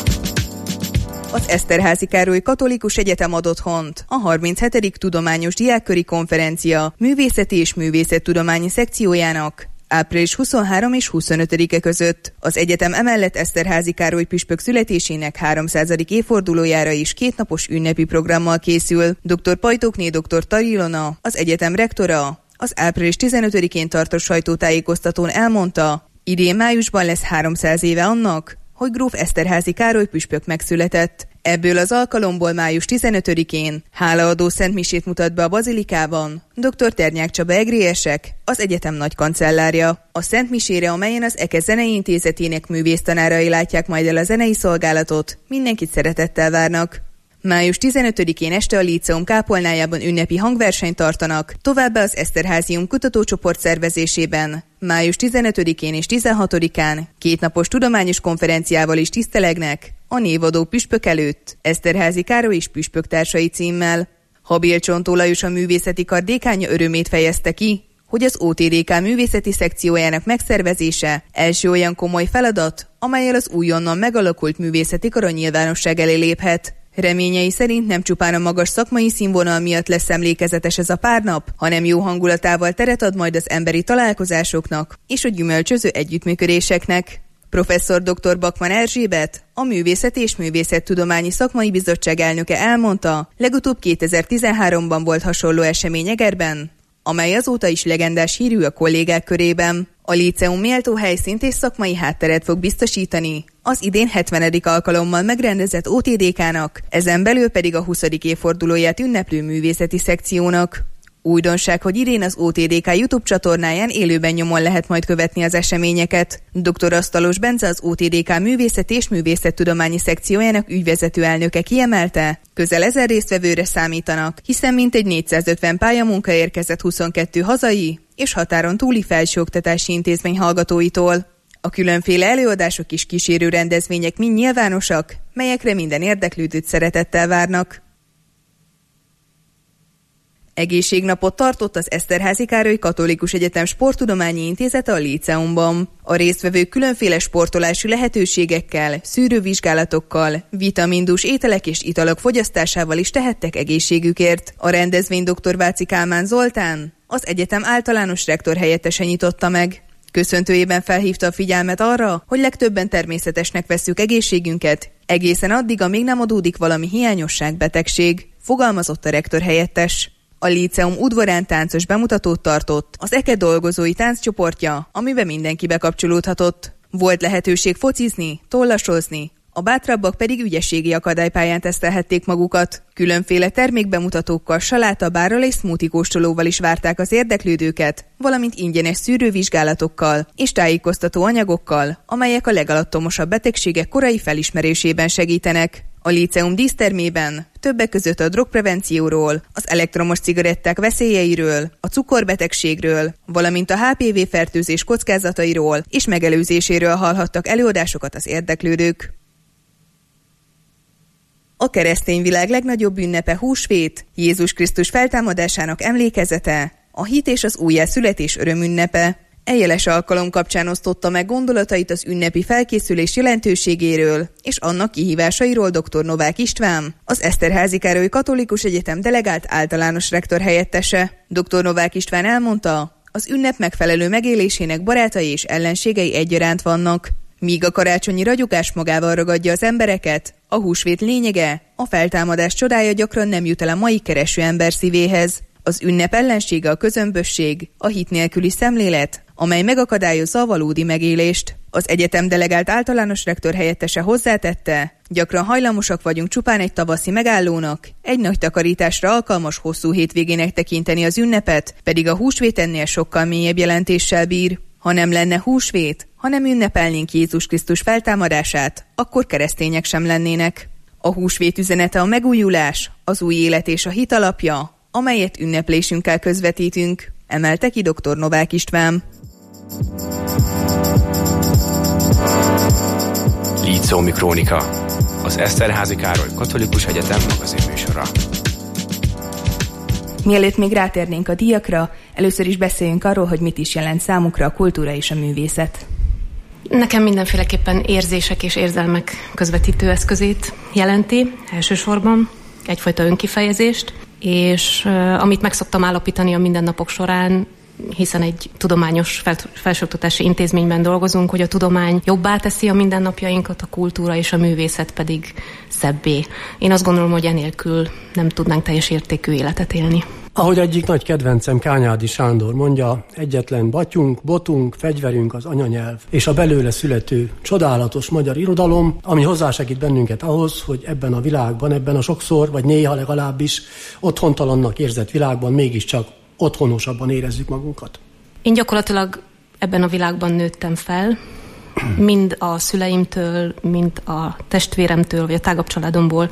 Az Eszterházy Károly Katolikus Egyetem ad otthont a harminchetedik Tudományos Diákköri Konferencia Művészeti és Művészettudományi szekciójának április huszonharmadika és huszonötödike között. Az egyetem emellett Eszterházy Károly püspök születésének háromszázadik évfordulójára is kétnapos ünnepi programmal készül. dr. Pajtókné dr. Tari Ilona, az egyetem rektora, az április tizenötödikén tartott sajtótájékoztatón elmondta, idén májusban lesz háromszáz éve annak, hogy gróf Eszterházy Károly püspök megszületett. Ebből az alkalomból május tizenötödikén hálaadó szentmisét mutat be a bazilikában dr. Ternyák Csaba egrélyesek, az egyetem nagykancellárja. A szentmisére, amelyen az Eke Zenei Intézetének művésztanárai látják majd el a zenei szolgálatot, mindenkit szeretettel várnak. május tizenötödikén este a Líceum kápolnájában ünnepi hangversenyt tartanak, továbbá az Eszterházium kutatócsoport szervezésében május tizenötödikén és tizenhatodikán kétnapos tudományos konferenciával is tisztelegnek a névadó püspök előtt Eszterházy Károly és püspöktársai címmel. Habill Csontó Lajos, a művészeti kar dékánja örömét fejezte ki, hogy az o té dé ká művészeti szekciójának megszervezése első olyan komoly feladat, amellyel az újonnan megalakult művészeti kar a nyilvánosság elé léphet. Reményei szerint nem csupán a magas szakmai színvonal miatt lesz emlékezetes ez a pár nap, hanem jó hangulatával teret ad majd az emberi találkozásoknak és a gyümölcsöző együttműködéseknek. Professzor dr. Bakman Erzsébet, a Művészeti és Művészettudományi Szakmai Bizottság elnöke elmondta, legutóbb kétezer-tizenháromban volt hasonló esemény Egerben, amely azóta is legendás hírű a kollégák körében. A Líceum méltó helyszínt és szakmai hátteret fog biztosítani az idén hetvenedik alkalommal megrendezett o té dé ká-nak, ezen belül pedig a huszadik évfordulóját ünneplő művészeti szekciónak. Újdonság, hogy idén az o té dé ká YouTube csatornáján élőben nyomon lehet majd követni az eseményeket. dr. Asztalos Bence, az o té dé ká művészeti és művészettudományi szekciójának ügyvezető elnöke kiemelte, közel ezer résztvevőre számítanak, hiszen mintegy négyszázötven pályamunka érkezett huszonkettő hazai és határon túli felsőoktatási intézmény hallgatóitól. A különféle előadások és kísérő rendezvények mind nyilvánosak, melyekre minden érdeklődőt szeretettel várnak. Egészségnapot tartott az Eszterházy Károly Katolikus Egyetem Sporttudományi Intézete a Líceumban. A résztvevők különféle sportolási lehetőségekkel, szűrővizsgálatokkal, vitamindús ételek és italok fogyasztásával is tehettek egészségükért. A rendezvény dr. Váci Kálmán Zoltán, az egyetem általános rektor helyettese nyitotta meg. Köszöntőjében felhívta a figyelmet arra, hogy legtöbben természetesnek vesszük egészségünket, egészen addig, amíg nem adódik valami hiányosság, betegség, fogalmazott a rektor helyettes. A Líceum udvarán táncos bemutatót tartott az Eke dolgozói tánccsoportja, amiben mindenki bekapcsolódhatott. Volt lehetőség focizni, tollasozni, a bátrabbak pedig ügyességi akadálypályán tesztelhették magukat. Különféle termékbemutatókkal, salátabárral és smoothie kóstolóval is várták az érdeklődőket, valamint ingyenes szűrővizsgálatokkal és tájékoztató anyagokkal, amelyek a legalattomosabb betegségek korai felismerésében segítenek. A Líceum dísztermében többek között a drogprevencióról, az elektromos cigaretták veszélyeiről, a cukorbetegségről, valamint a há pé vé fertőzés kockázatairól és megelőzéséről hallhattak előadásokat az érdeklődők. A keresztény világ legnagyobb ünnepe húsvét, Jézus Krisztus feltámadásának emlékezete, a hit és az újjászületés örömünnepe. E jeles alkalom kapcsán osztotta meg gondolatait az ünnepi felkészülés jelentőségéről és annak kihívásairól dr. Novák István, az Eszterházy Károly Katolikus Egyetem delegált általános rektor helyettese. dr. Novák István elmondta, az ünnep megfelelő megélésének barátai és ellenségei egyaránt vannak. Míg a karácsonyi ragyogás magával ragadja az embereket, a húsvét lényege, a feltámadás csodája gyakran nem jut el a mai kereső ember szívéhez. Az ünnep ellensége a közömbösség, a hit nélküli szemlélet, amely megakadályozza a valódi megélést. Az egyetem delegált általános rektor helyettese hozzátette, gyakran hajlamosak vagyunk csupán egy tavaszi megállónak, egy nagy takarításra alkalmas hosszú hétvégének tekinteni az ünnepet, pedig a húsvét ennél sokkal mélyebb jelentéssel bír. Ha nem lenne húsvét, ha nem ünnepelnénk Jézus Krisztus feltámadását, akkor keresztények sem lennének. A húsvét üzenete a megújulás, az új élet és a hit alapja, amelyet ünneplésünkkel közvetítünk, emelte ki dr. Novák István. Lícómi Krónika, az Eszterházy Károly Katolikus Egyetem magazinműsora. Mielőtt még rátérnénk a díjakra, először is beszéljünk arról, hogy mit is jelent számukra a kultúra és a művészet. Nekem mindenféleképpen érzések és érzelmek közvetítő eszközét jelenti elsősorban, egyfajta önkifejezést, és uh, amit meg szoktam állapítani a mindennapok során, hiszen egy tudományos felsőoktatási intézményben dolgozunk, hogy a tudomány jobbá teszi a mindennapjainkat, a kultúra és a művészet pedig szebbé. Én azt gondolom, hogy enélkül nem tudnánk teljes értékű életet élni. Ahogy egyik nagy kedvencem Kányádi Sándor mondja, egyetlen batyunk, botunk, fegyverünk az anyanyelv, és a belőle születő csodálatos magyar irodalom, ami hozzásegít bennünket ahhoz, hogy ebben a világban, ebben a sokszor, vagy néha legalábbis otthontalannak érzett világban mégiscsak otthonosabban érezzük magunkat. Én gyakorlatilag ebben a világban nőttem fel, mind a szüleimtől, mind a testvéremtől, vagy a tágabb családomból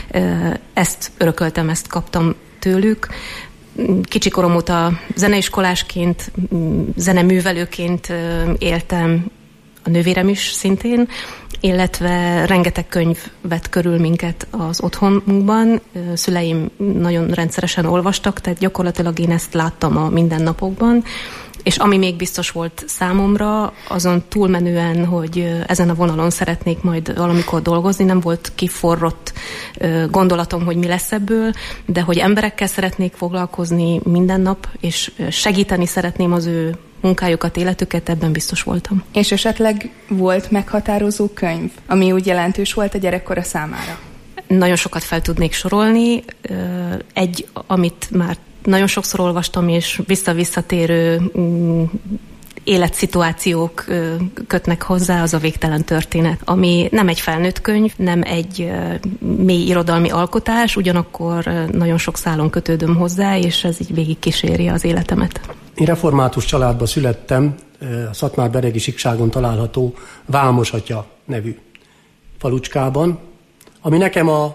ezt örököltem, ezt kaptam tőlük. Kicsikorom óta zeneiskolásként, zeneművelőként éltem, a nővérem is szintén, illetve rengeteg könyv vett körül minket az otthonunkban. Szüleim nagyon rendszeresen olvastak, tehát gyakorlatilag én ezt láttam a mindennapokban. És ami még biztos volt számomra, azon túlmenően, hogy ezen a vonalon szeretnék majd valamikor dolgozni, nem volt kiforrott gondolatom, hogy mi lesz ebből, de hogy emberekkel szeretnék foglalkozni minden nap, és segíteni szeretném az ő munkájukat, életüket, ebben biztos voltam. És esetleg volt meghatározó könyv, ami úgy jelentős volt a gyerekkora számára? Nagyon sokat fel tudnék sorolni. Egy, amit már nagyon sokszor olvastam, és vissza-visszatérő mm, életszituációk ö, kötnek hozzá, az a Végtelen történet, ami nem egy felnőtt könyv, nem egy ö, mély irodalmi alkotás, ugyanakkor ö, nagyon sok szálon kötődöm hozzá, és ez így végig kíséri az életemet. Én református családba születtem, a Szatmár-Beregi síkságon található Vámosatya nevű falucskában, ami nekem a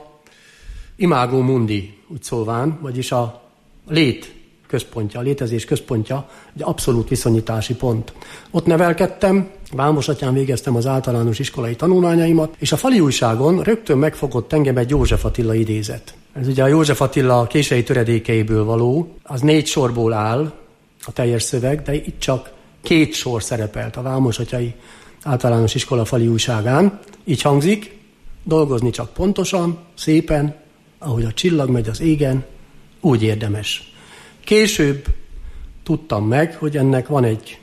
imágo mundi, úgy szólván, vagyis a lét központja, a létezés központja, egy abszolút viszonyítási pont. Ott nevelkedtem, Vámosatyán végeztem az általános iskolai tanulmányaimat, és a fali újságon rögtön megfogott engem egy József Attila idézet. Ez ugye a József Attila kései töredékeiből való, az négy sorból áll a teljes szöveg, de itt csak két sor szerepelt a vámosatyai általános iskola fali újságán. Így hangzik: dolgozni csak pontosan, szépen, ahogy a csillag megy az égen, úgy érdemes. Később tudtam meg, hogy ennek van egy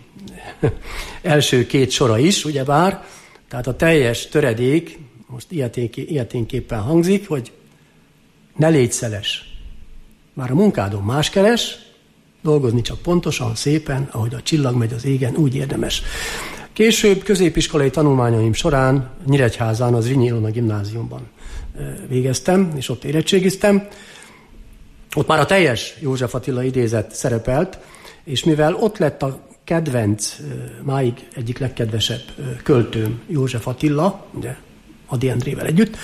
első két sora is, ugyebár, tehát a teljes töredék most ilyeténképpen hangzik, hogy ne légy szeles. Már a munkádon más keres, dolgozni csak pontosan, szépen, ahogy a csillag megy az égen, úgy érdemes. Később középiskolai tanulmányaim során Nyíregyházán, az Zrínyi Ilona gimnáziumban végeztem, és ott érettségiztem. Ott már a teljes József Attila idézet szerepelt, és mivel ott lett a kedvenc, máig egyik legkedvesebb költőm József Attila, ugye Ady Endrével együtt,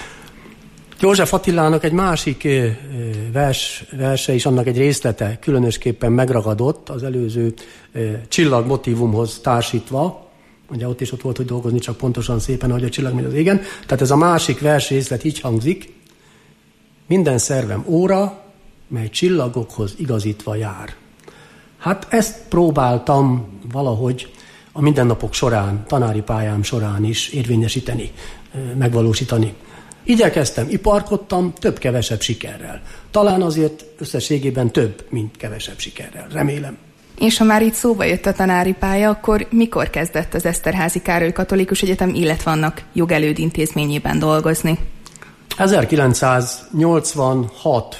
József Attilának egy másik vers, verse is, annak egy részlete különösképpen megragadott az előző csillag motívumhoz társítva. Ugye ott is ott volt, hogy dolgozni csak pontosan, szépen, ahogy a csillag megy az égen. Tehát ez a másik vers részlet így hangzik: minden szervem óra, mely csillagokhoz igazítva jár. Hát ezt próbáltam valahogy a mindennapok során, tanári pályám során is érvényesíteni, megvalósítani. Igyekeztem, iparkodtam, több-kevesebb sikerrel. Talán azért összességében több, mint kevesebb sikerrel, remélem. És ha már itt szóba jött a tanári pálya, akkor mikor kezdett az Eszterházy Károly Katolikus Egyetem, illetve annak jogelőd intézményében dolgozni? ezerkilencszáznyolcvanhat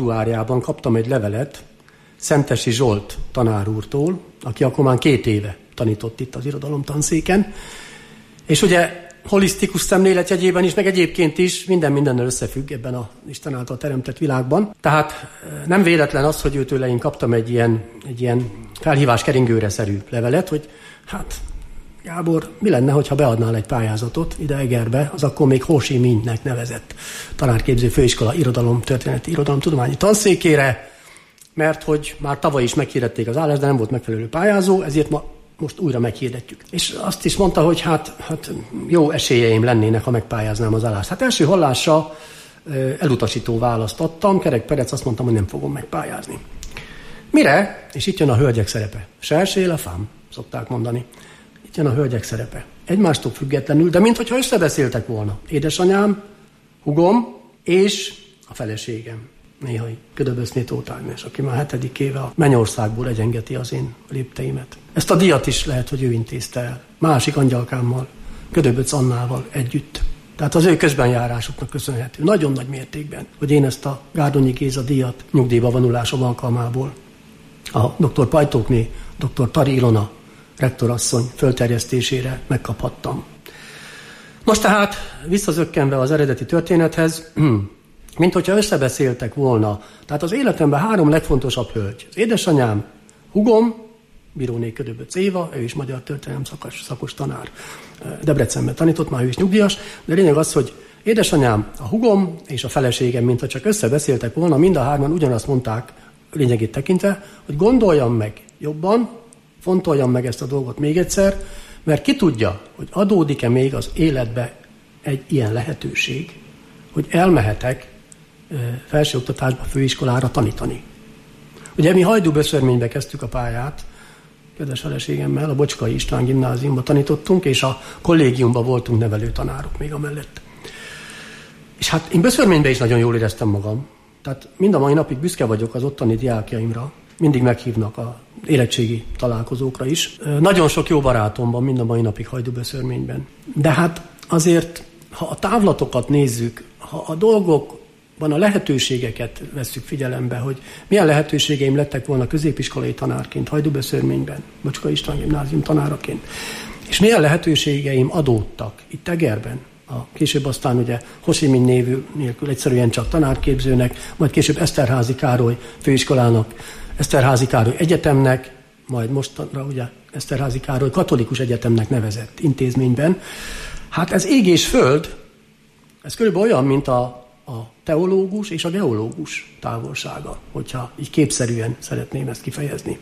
februárjában kaptam egy levelet Szentesi Zsolt tanár úrtól, aki akkor már két éve tanított itt az irodalom tanszéken. És ugye holisztikus szemlélet jegyében is, meg egyébként is minden mindennel összefügg ebben a Isten által teremtett világban. Tehát nem véletlen az, hogy őtőle én kaptam egy ilyen, egy ilyen felhívás keringőre szerű levelet, hogy hát Gábor, mi lenne, hogyha beadnál egy pályázatot ide Egerbe, az akkor még Ho Chi Minhnek nevezett tanárképző főiskola irodalom, történeti irodalomtudományi tanszékére, mert hogy már tavaly is meghirdették az állást, de nem volt megfelelő pályázó, ezért ma most újra meghirdetjük. És azt is mondta, hogy hát, hát jó esélyeim lennének, ha megpályáznám az állást. Hát első hallásra elutasító választ adtam, Kerek Perec, azt mondtam, hogy nem fogom megpályázni. Mire? És itt jön a hölgyek szerepe. Cherchez la femme, szokták mondani. Itt jön a hölgyek szerepe. Egymástól függetlenül, de minthogyha összebeszéltek volna. Édesanyám, hugom és a feleségem. Néhai Ködöböszné Tóth Ágnes, aki már hetedik éve a mennyországból egyengeti az én lépteimet. Ezt a díjat is lehet, hogy ő intézte el. Másik angyalkámmal, Ködöböc Annával együtt. Tehát az ő közbenjárásuknak köszönhető. Nagyon nagy mértékben, hogy én ezt a Gárdonyi Géza díjat nyugdíjba vonulásom alkalmából a doktor Pajtókné, doktor Tari Ilona rektorasszony fölterjesztésére megkaphattam. Most tehát visszazökkenve az eredeti történethez, mint hogyha összebeszéltek volna. Tehát az életemben három legfontosabb hölgy. Az édesanyám, hugom, Bíróné Ködöböc Éva, ő is magyar történelem szakos, szakos tanár. Debrecenben tanított, már ő is nyugdíjas, de lényeg az, hogy édesanyám, a hugom és a feleségem, mintha csak összebeszéltek volna, mind a hárman ugyanazt mondták, lényegét tekintve, hogy gondoljam meg jobban, fontoljam meg ezt a dolgot még egyszer, mert ki tudja, hogy adódik-e még az életbe egy ilyen lehetőség, hogy elmehetek felsőoktatásba, főiskolára tanítani. Ugye mi Hajdúböszörménybe kezdtük a pályát, kedves feleségemmel, a Bocskai István gimnáziumba tanítottunk, és a kollégiumban voltunk nevelőtanárok még amellett. És hát én Böszörményben is nagyon jól éreztem magam. Tehát mind a mai napig büszke vagyok az ottani diákjaimra. Mindig meghívnak a érettségi találkozókra is. Nagyon sok jó barátom van mind a mai napig Hajdúböszörményben. De hát azért, ha a távlatokat nézzük, ha a dolgokban a lehetőségeket vesszük figyelembe, hogy milyen lehetőségeim lettek volna középiskolai tanárként Hajdúböszörményben, Bocskai István gimnázium tanáraként, és milyen lehetőségeim adódtak itt Egerben, a később aztán ugye Ho Chi Minh név nélkül egyszerűen csak tanárképzőnek, majd később Eszterházy Károly főiskolának, Eszterházy Károly Egyetemnek, majd mostanra ugye Eszterházy Károly Katolikus Egyetemnek nevezett intézményben. Hát ez ég és föld, ez körülbelül olyan, mint a, a teológus és a geológus távolsága, hogyha így képszerűen szeretném ezt kifejezni.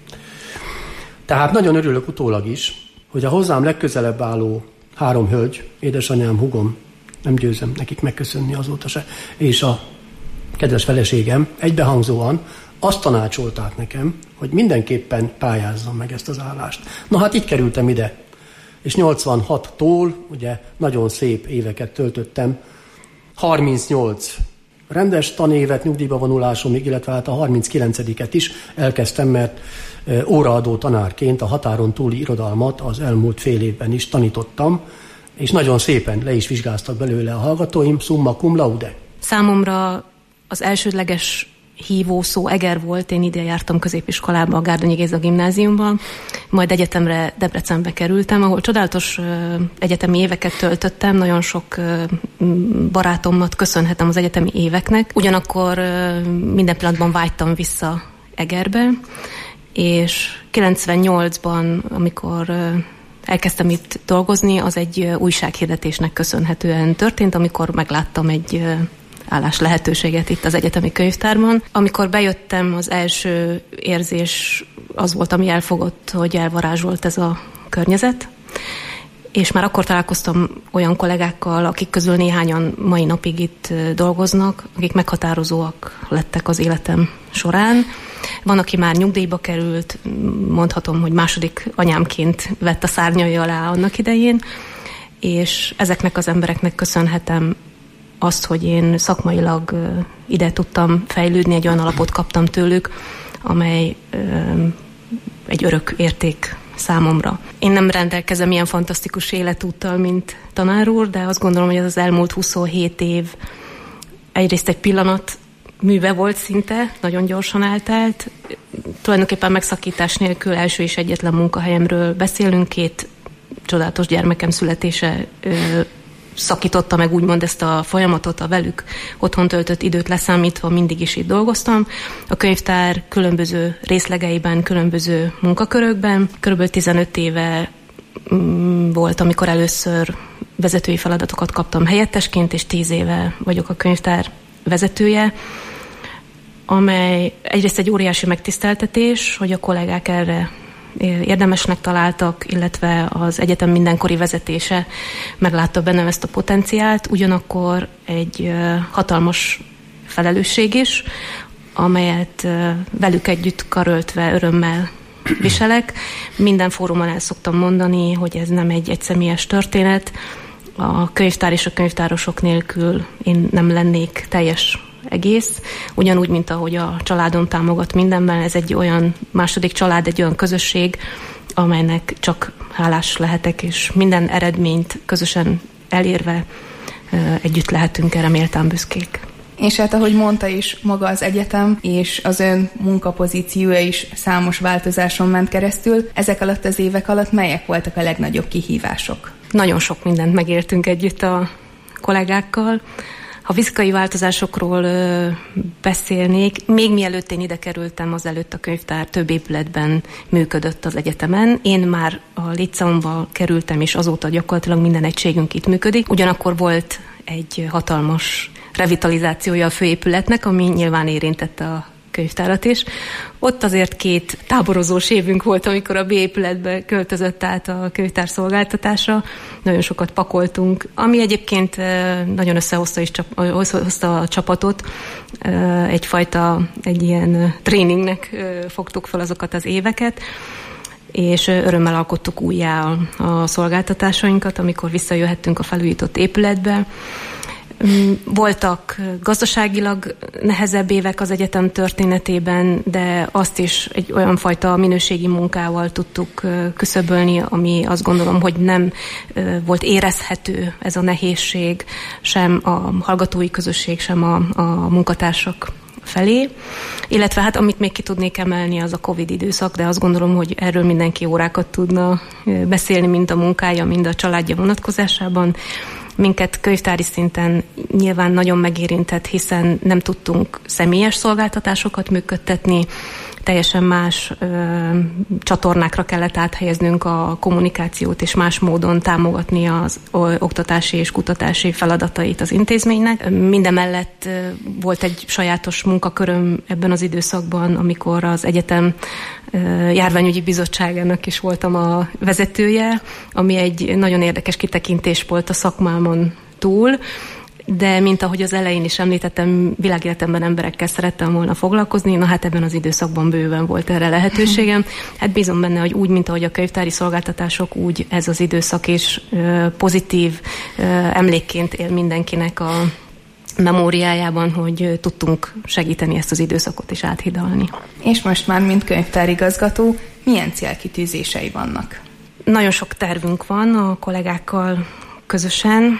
Tehát nagyon örülök utólag is, hogy a hozzám legközelebb álló három hölgy, édesanyám, hugom, nem győzöm nekik megköszönni azóta se, és a kedves feleségem egybehangzóan azt tanácsolták nekem, hogy mindenképpen pályázzam meg ezt az állást. Na hát így kerültem ide. És nyolcvanhattól, ugye nagyon szép éveket töltöttem, harmincnyolc rendes tanévet nyugdíjba vonulásomig, illetve hát a harminckilencediket is elkezdtem, mert óraadó tanárként a határon túli irodalmat az elmúlt fél évben is tanítottam, és nagyon szépen le is vizsgáztak belőle a hallgatóim, summa cum laude. Számomra az elsődleges hívó szó Eger volt, én ide jártam középiskolába, a Gárdonyi Géza gimnáziumban, majd egyetemre Debrecenbe kerültem, ahol csodálatos uh, egyetemi éveket töltöttem, nagyon sok uh, barátommat köszönhetem az egyetemi éveknek, ugyanakkor uh, minden pillanatban vágytam vissza Egerbe, és kilencvennyolcban, amikor uh, elkezdtem itt dolgozni, az egy uh, újsághirdetésnek köszönhetően történt, amikor megláttam egy uh, állás lehetőséget itt az egyetemi könyvtárban. Amikor bejöttem, az első érzés az volt, ami elfogott, hogy elvarázsolt ez a környezet, és már akkor találkoztam olyan kollégákkal, akik közül néhányan mai napig itt dolgoznak, akik meghatározóak lettek az életem során. Van, aki már nyugdíjba került, mondhatom, hogy második anyámként vett a szárnyai alá annak idején, és ezeknek az embereknek köszönhetem azt, hogy én szakmailag ide tudtam fejlődni, egy olyan alapot kaptam tőlük, amely egy örök érték számomra. Én nem rendelkezem ilyen fantasztikus életúttal, mint tanár úr, de azt gondolom, hogy ez az elmúlt huszonhét év egyrészt egy pillanat, műve volt szinte, nagyon gyorsan eltelt. Tulajdonképpen megszakítás nélkül első és egyetlen munkahelyemről beszélünk, két csodálatos gyermekem születése ö, szakította meg úgymond ezt a folyamatot, a velük otthon töltött időt leszámítva mindig is itt dolgoztam. A könyvtár különböző részlegeiben, különböző munkakörökben. Körülbelül tizenöt éve mm, volt, amikor először vezetői feladatokat kaptam helyettesként, és tíz éve vagyok a könyvtár vezetője, amely egyrészt egy óriási megtiszteltetés, hogy a kollégák erre érdemesnek találtak, illetve az egyetem mindenkori vezetése meglátta bennem ezt a potenciált, ugyanakkor egy hatalmas felelősség is, amelyet velük együtt karöltve örömmel viselek. Minden fórumon el szoktam mondani, hogy ez nem egy egyszemélyes történet. A könyvtár és a könyvtárosok nélkül én nem lennék teljes egész, ugyanúgy, mint ahogy a családom támogat mindenben, ez egy olyan második család, egy olyan közösség, amelynek csak hálás lehetek, és minden eredményt közösen elérve együtt lehetünk erre méltán büszkék. És hát ahogy mondta is, maga az egyetem és az ön munkapozíciója is számos változáson ment keresztül. Ezek alatt az évek alatt melyek voltak a legnagyobb kihívások? Nagyon sok mindent megértünk együtt a kollégákkal. Ha fizikai változásokról ö, beszélnék, még mielőtt én ide kerültem, azelőtt a könyvtár több épületben működött az egyetemen. Én már a Liceumba kerültem, és azóta gyakorlatilag minden egységünk itt működik. Ugyanakkor volt egy hatalmas revitalizációja a főépületnek, ami nyilván érintette a könyvtárat is. Ott azért két táborozós évünk volt, amikor a B épületbe költözött át a könyvtár szolgáltatása. Nagyon sokat pakoltunk, ami egyébként nagyon összehozta, is, összehozta a csapatot. Egyfajta, egy ilyen tréningnek fogtuk fel azokat az éveket, és örömmel alkottuk újjá a, a szolgáltatásainkat, amikor visszajöhettünk a felújított épületbe. Voltak gazdaságilag nehezebb évek az egyetem történetében, de azt is egy olyan fajta minőségi munkával tudtuk küszöbölni, ami azt gondolom, hogy nem volt érezhető ez a nehézség, sem a hallgatói közösség, sem a, a munkatársak felé. Illetve hát amit még ki tudnék emelni, az a Covid időszak, de azt gondolom, hogy erről mindenki órákat tudna beszélni, mind a munkája, mind a családja vonatkozásában. Minket könyvtári szinten nyilván nagyon megérintett, hiszen nem tudtunk személyes szolgáltatásokat működtetni, teljesen más ö, csatornákra kellett áthelyeznünk a kommunikációt, és más módon támogatni az ö, oktatási és kutatási feladatait az intézménynek. Mindemellett ö, volt egy sajátos munkaköröm ebben az időszakban, amikor az egyetem ö, járványügyi bizottságának is voltam a vezetője, ami egy nagyon érdekes kitekintés volt a szakmámon túl, de mint ahogy az elején is említettem, világéletemben emberekkel szerettem volna foglalkozni, na hát ebben az időszakban bőven volt erre lehetőségem. Hát bízom benne, hogy úgy, mint ahogy a könyvtári szolgáltatások, úgy ez az időszak is ö, pozitív ö, emlékként él mindenkinek a memóriájában, hogy tudtunk segíteni ezt az időszakot is áthidalni. És most már, mint könyvtárigazgató, milyen célkitűzései vannak? Nagyon sok tervünk van a kollégákkal közösen.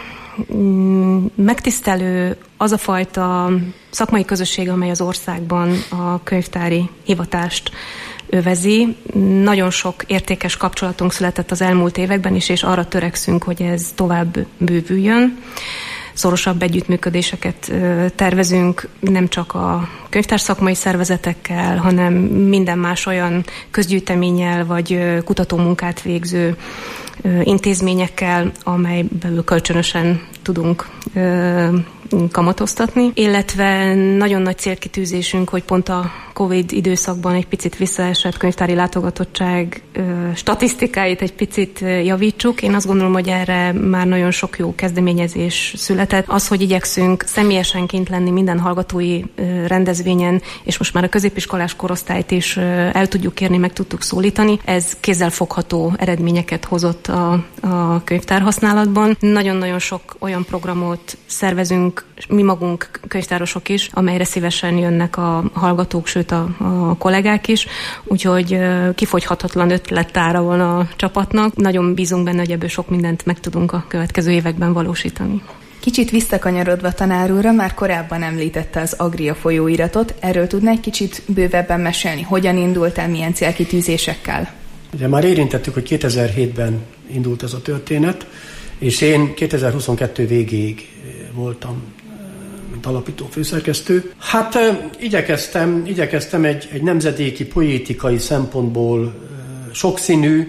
Megtisztelő az a fajta szakmai közösség, amely az országban a könyvtári hivatást övezi. Nagyon sok értékes kapcsolatunk született az elmúlt években is, és arra törekszünk, hogy ez tovább bővüljön. Szorosabb együttműködéseket tervezünk, nem csak a könyvtárszakmai szervezetekkel, hanem minden más olyan közgyűjteménnyel vagy kutatómunkát végző intézményekkel, amely belül kölcsönösen tudunk kamatoztatni, illetve nagyon nagy célkitűzésünk, hogy pont a Covid időszakban egy picit visszaesett könyvtári látogatottság statisztikáit egy picit javítsuk. Én azt gondolom, hogy erre már nagyon sok jó kezdeményezés született. Az, hogy igyekszünk személyesen kint lenni minden hallgatói rendezvényen, és most már a középiskolás korosztályt is el tudjuk kérni, meg tudtuk szólítani. Ez kézzelfogható eredményeket hozott a, a könyvtárhasználatban. Nagyon-nagyon sok olyan programot szervezünk, mi magunk könyvtárosok is, amelyre szívesen jönnek a hallgatók, sőt a, a kollégák is, úgyhogy kifogyhatatlan ötlettára van a csapatnak. Nagyon bízunk benne, hogy ebből sok mindent meg tudunk a következő években valósítani. Kicsit visszakanyarodva tanár úrra, már korábban említette az Agria folyóiratot. Erről tudná egy kicsit bővebben mesélni? Hogyan indult el, milyen célkitűzésekkel? Ugye már érintettük, hogy kétezer-hétben indult ez a történet, és én kétezer-huszonkettő végéig voltam, mint alapító főszerkesztő. Hát igyekeztem, igyekeztem egy, egy nemzedéki, poétikai szempontból sokszínű,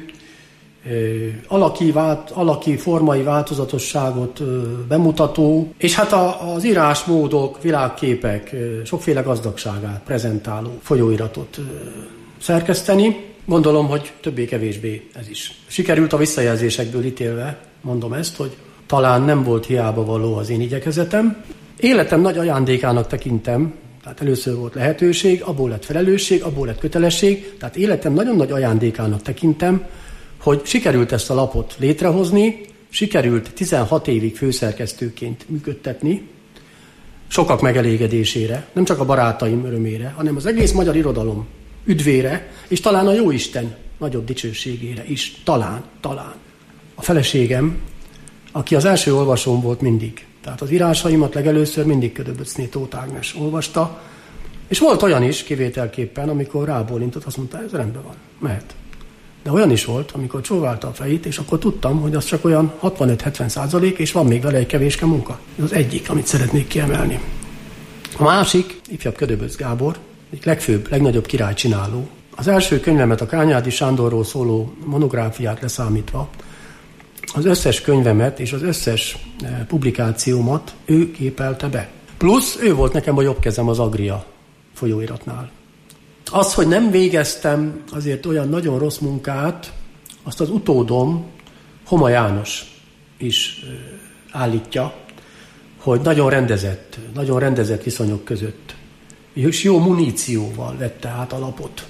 alaki, vált, alaki formai változatosságot bemutató, és hát a, az írásmódok, világképek sokféle gazdagságát prezentáló folyóiratot szerkeszteni. Gondolom, hogy többé-kevésbé ez is. Sikerült a visszajelzésekből ítélve, mondom ezt, hogy talán nem volt hiába való az én igyekezetem. Életem nagy ajándékának tekintem, tehát először volt lehetőség, abból lett felelősség, abból lett kötelesség, tehát életem nagyon nagy ajándékának tekintem, hogy sikerült ezt a lapot létrehozni, sikerült tizenhat évig főszerkesztőként működtetni, sokak megelégedésére, nem csak a barátaim örömére, hanem az egész magyar irodalom üdvére, és talán a Jóisten nagyobb dicsőségére is, talán, talán. A feleségem, aki az első olvasóm volt mindig, tehát az írásaimat legelőször mindig Ködöböcné Tóth Ágnes olvasta, és volt olyan is, kivételképpen, amikor rábólintott, azt mondta, ez rendben van, mehet. De olyan is volt, amikor csóválta a fejét, és akkor tudtam, hogy az csak olyan hatvanöt-hetven százalék, és van még vele egy kevéske munka. Ez az egyik, amit szeretnék kiemelni. A másik, ifjabb Ködöböc Gábor, egy legfőbb, legnagyobb királycsináló. Az első könyvemet, a Kányádi Sándorról szóló monográfiát leszámítva, az összes könyvemet és az összes publikációmat ő képelte be. Plusz ő volt nekem a jobb kezem az Agria folyóiratnál. Az, hogy nem végeztem azért olyan nagyon rossz munkát, azt az utódom, Homa János is állítja, hogy nagyon rendezett, nagyon rendezett viszonyok között, és jó munícióval vette át a lapot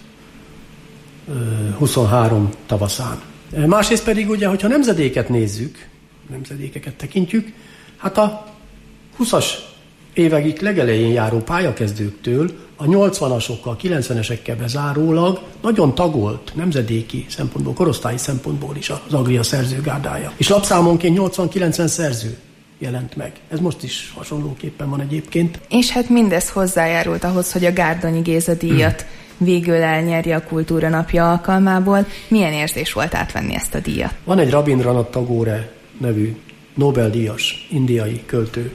huszonhárom tavaszán. Másrészt pedig ugye, hogyha nemzedéket nézzük, nemzedékeket tekintjük, hát a huszas évekig legelején járó pályakezdőktől a nyolcvanasokkal, kilencvenesekkel bezárólag nagyon tagolt nemzedéki szempontból, korosztályi szempontból is az Agria szerzőgárdája. És lapszámonként nyolcvan-kilencven szerző jelent meg. Ez most is hasonlóképpen van egyébként. És hát mindez hozzájárult ahhoz, hogy a Gárdonyi Géza díjat hmm. végül elnyerje a Kultúra Napja alkalmából. Milyen érzés volt átvenni ezt a díjat? Van egy Rabindranath Tagore nevű Nobel-díjas indiai költő,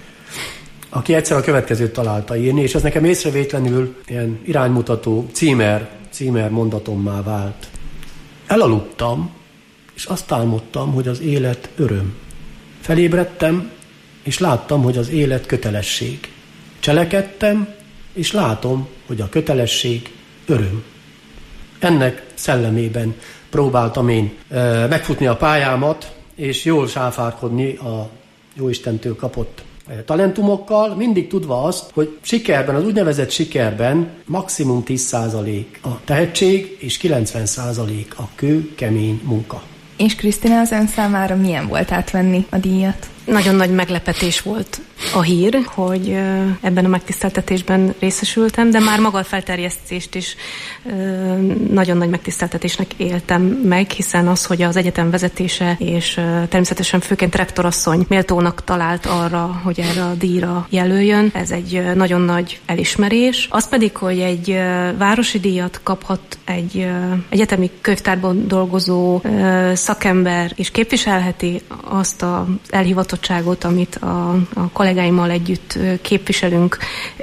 aki egyszer a következőt találta írni, és ez nekem észrevétlenül ilyen iránymutató címer, címer mondatommá vált. Elaludtam, és azt álmodtam, hogy az élet öröm. Felébredtem, és láttam, hogy az élet kötelesség. Cselekedtem, és látom, hogy a kötelesség öröm. Ennek szellemében próbáltam én e, megfutni a pályámat, és jól sáfárkodni a Jóistentől kapott talentumokkal, mindig tudva azt, hogy sikerben, az úgynevezett sikerben maximum tíz százalék a tehetség, és kilencven százalék a kő, kemény munka. És Krisztina, az ön számára milyen volt átvenni a díjat? Nagyon nagy meglepetés volt a hír, hogy ebben a megtiszteltetésben részesültem, de már maga a felterjesztést is nagyon nagy megtiszteltetésnek éltem meg, hiszen az, hogy az egyetem vezetése és természetesen főként rektorasszony méltónak talált arra, hogy erre a díjra jelöljön, ez egy nagyon nagy elismerés. Az pedig, hogy egy városi díjat kaphat egy egyetemi könyvtárban dolgozó szakember, és képviselheti azt az elhivatottságot, amit a, a kollégáimmal együtt képviselünk.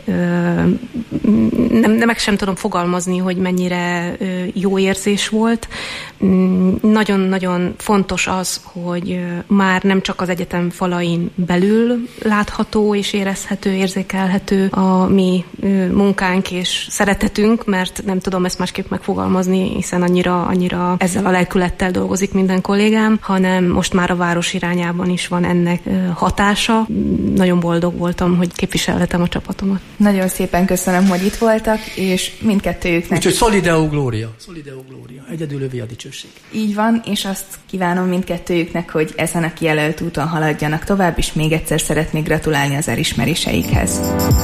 Nem, nem meg sem tudom fogalmazni, hogy mennyire jó érzés volt. Nagyon-nagyon fontos az, hogy már nem csak az egyetem falain belül látható és érezhető, érzékelhető a mi munkánk és szeretetünk, mert nem tudom ezt másképp megfogalmazni, hiszen annyira, annyira ezzel a lelkülettel dolgozik minden kollégám, hanem most már a város irányában is van ennek hatása. Nagyon boldog voltam, hogy képviselhetem a csapatomat. Nagyon szépen köszönöm, hogy itt voltak, és mindkettőjüknek. Úgyhogy Solideo Gloria. Solideo Gloria. Egyedül övé a dicsőség. Így van, és azt kívánom mindkettőjüknek, hogy ezen a kijelölt úton haladjanak tovább, és még egyszer szeretnék gratulálni az elismeréseikhez.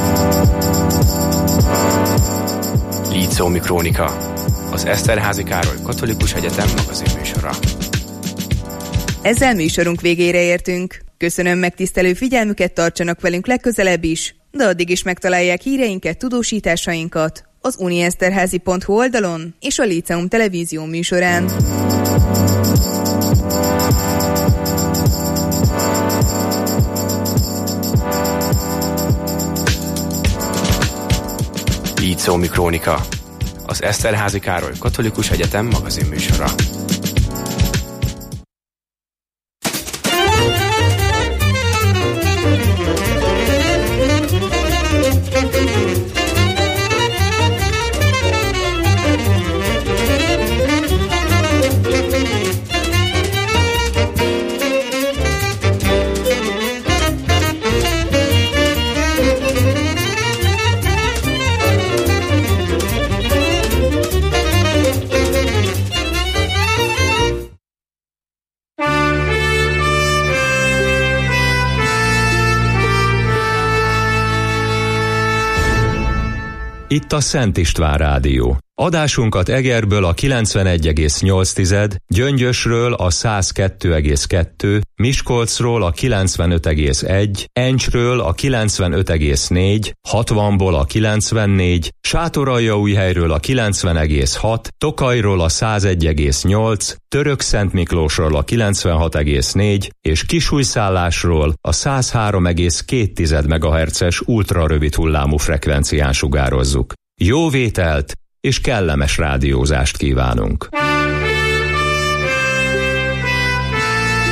Líceumi Krónika, az Eszterházy Károly Katolikus Egyetem magazinműsora. Ezzel műsorunk végére értünk. Köszönöm megtisztelő figyelmüket, tartsanak velünk legközelebb is, de addig is megtalálják híreinket, tudósításainkat az unieszterházi pont hu oldalon és a Líceum televízió műsorán. Líceumi Krónika, az Eszterházy Károly Katolikus Egyetem magazinműsora. Itt a Szent István Rádió. Adásunkat Egerből a kilencvenegy egész nyolc, Gyöngyösről a száz kettő egész kettő, Miskolcról a kilencvenöt egész egy, Encsről a kilencvenöt egész négy, hatvanból a kilencvennégy, Sátoraljaújhelyről a kilencven egész hat, Tokajról a száz egy egész nyolc, Törökszentmiklósról a kilencvenhat egész négy és Kisújszállásról a száz három egész két megahertzes ultrarövid hullámú frekvencián sugározzuk. Jó vételt és kellemes rádiózást kívánunk!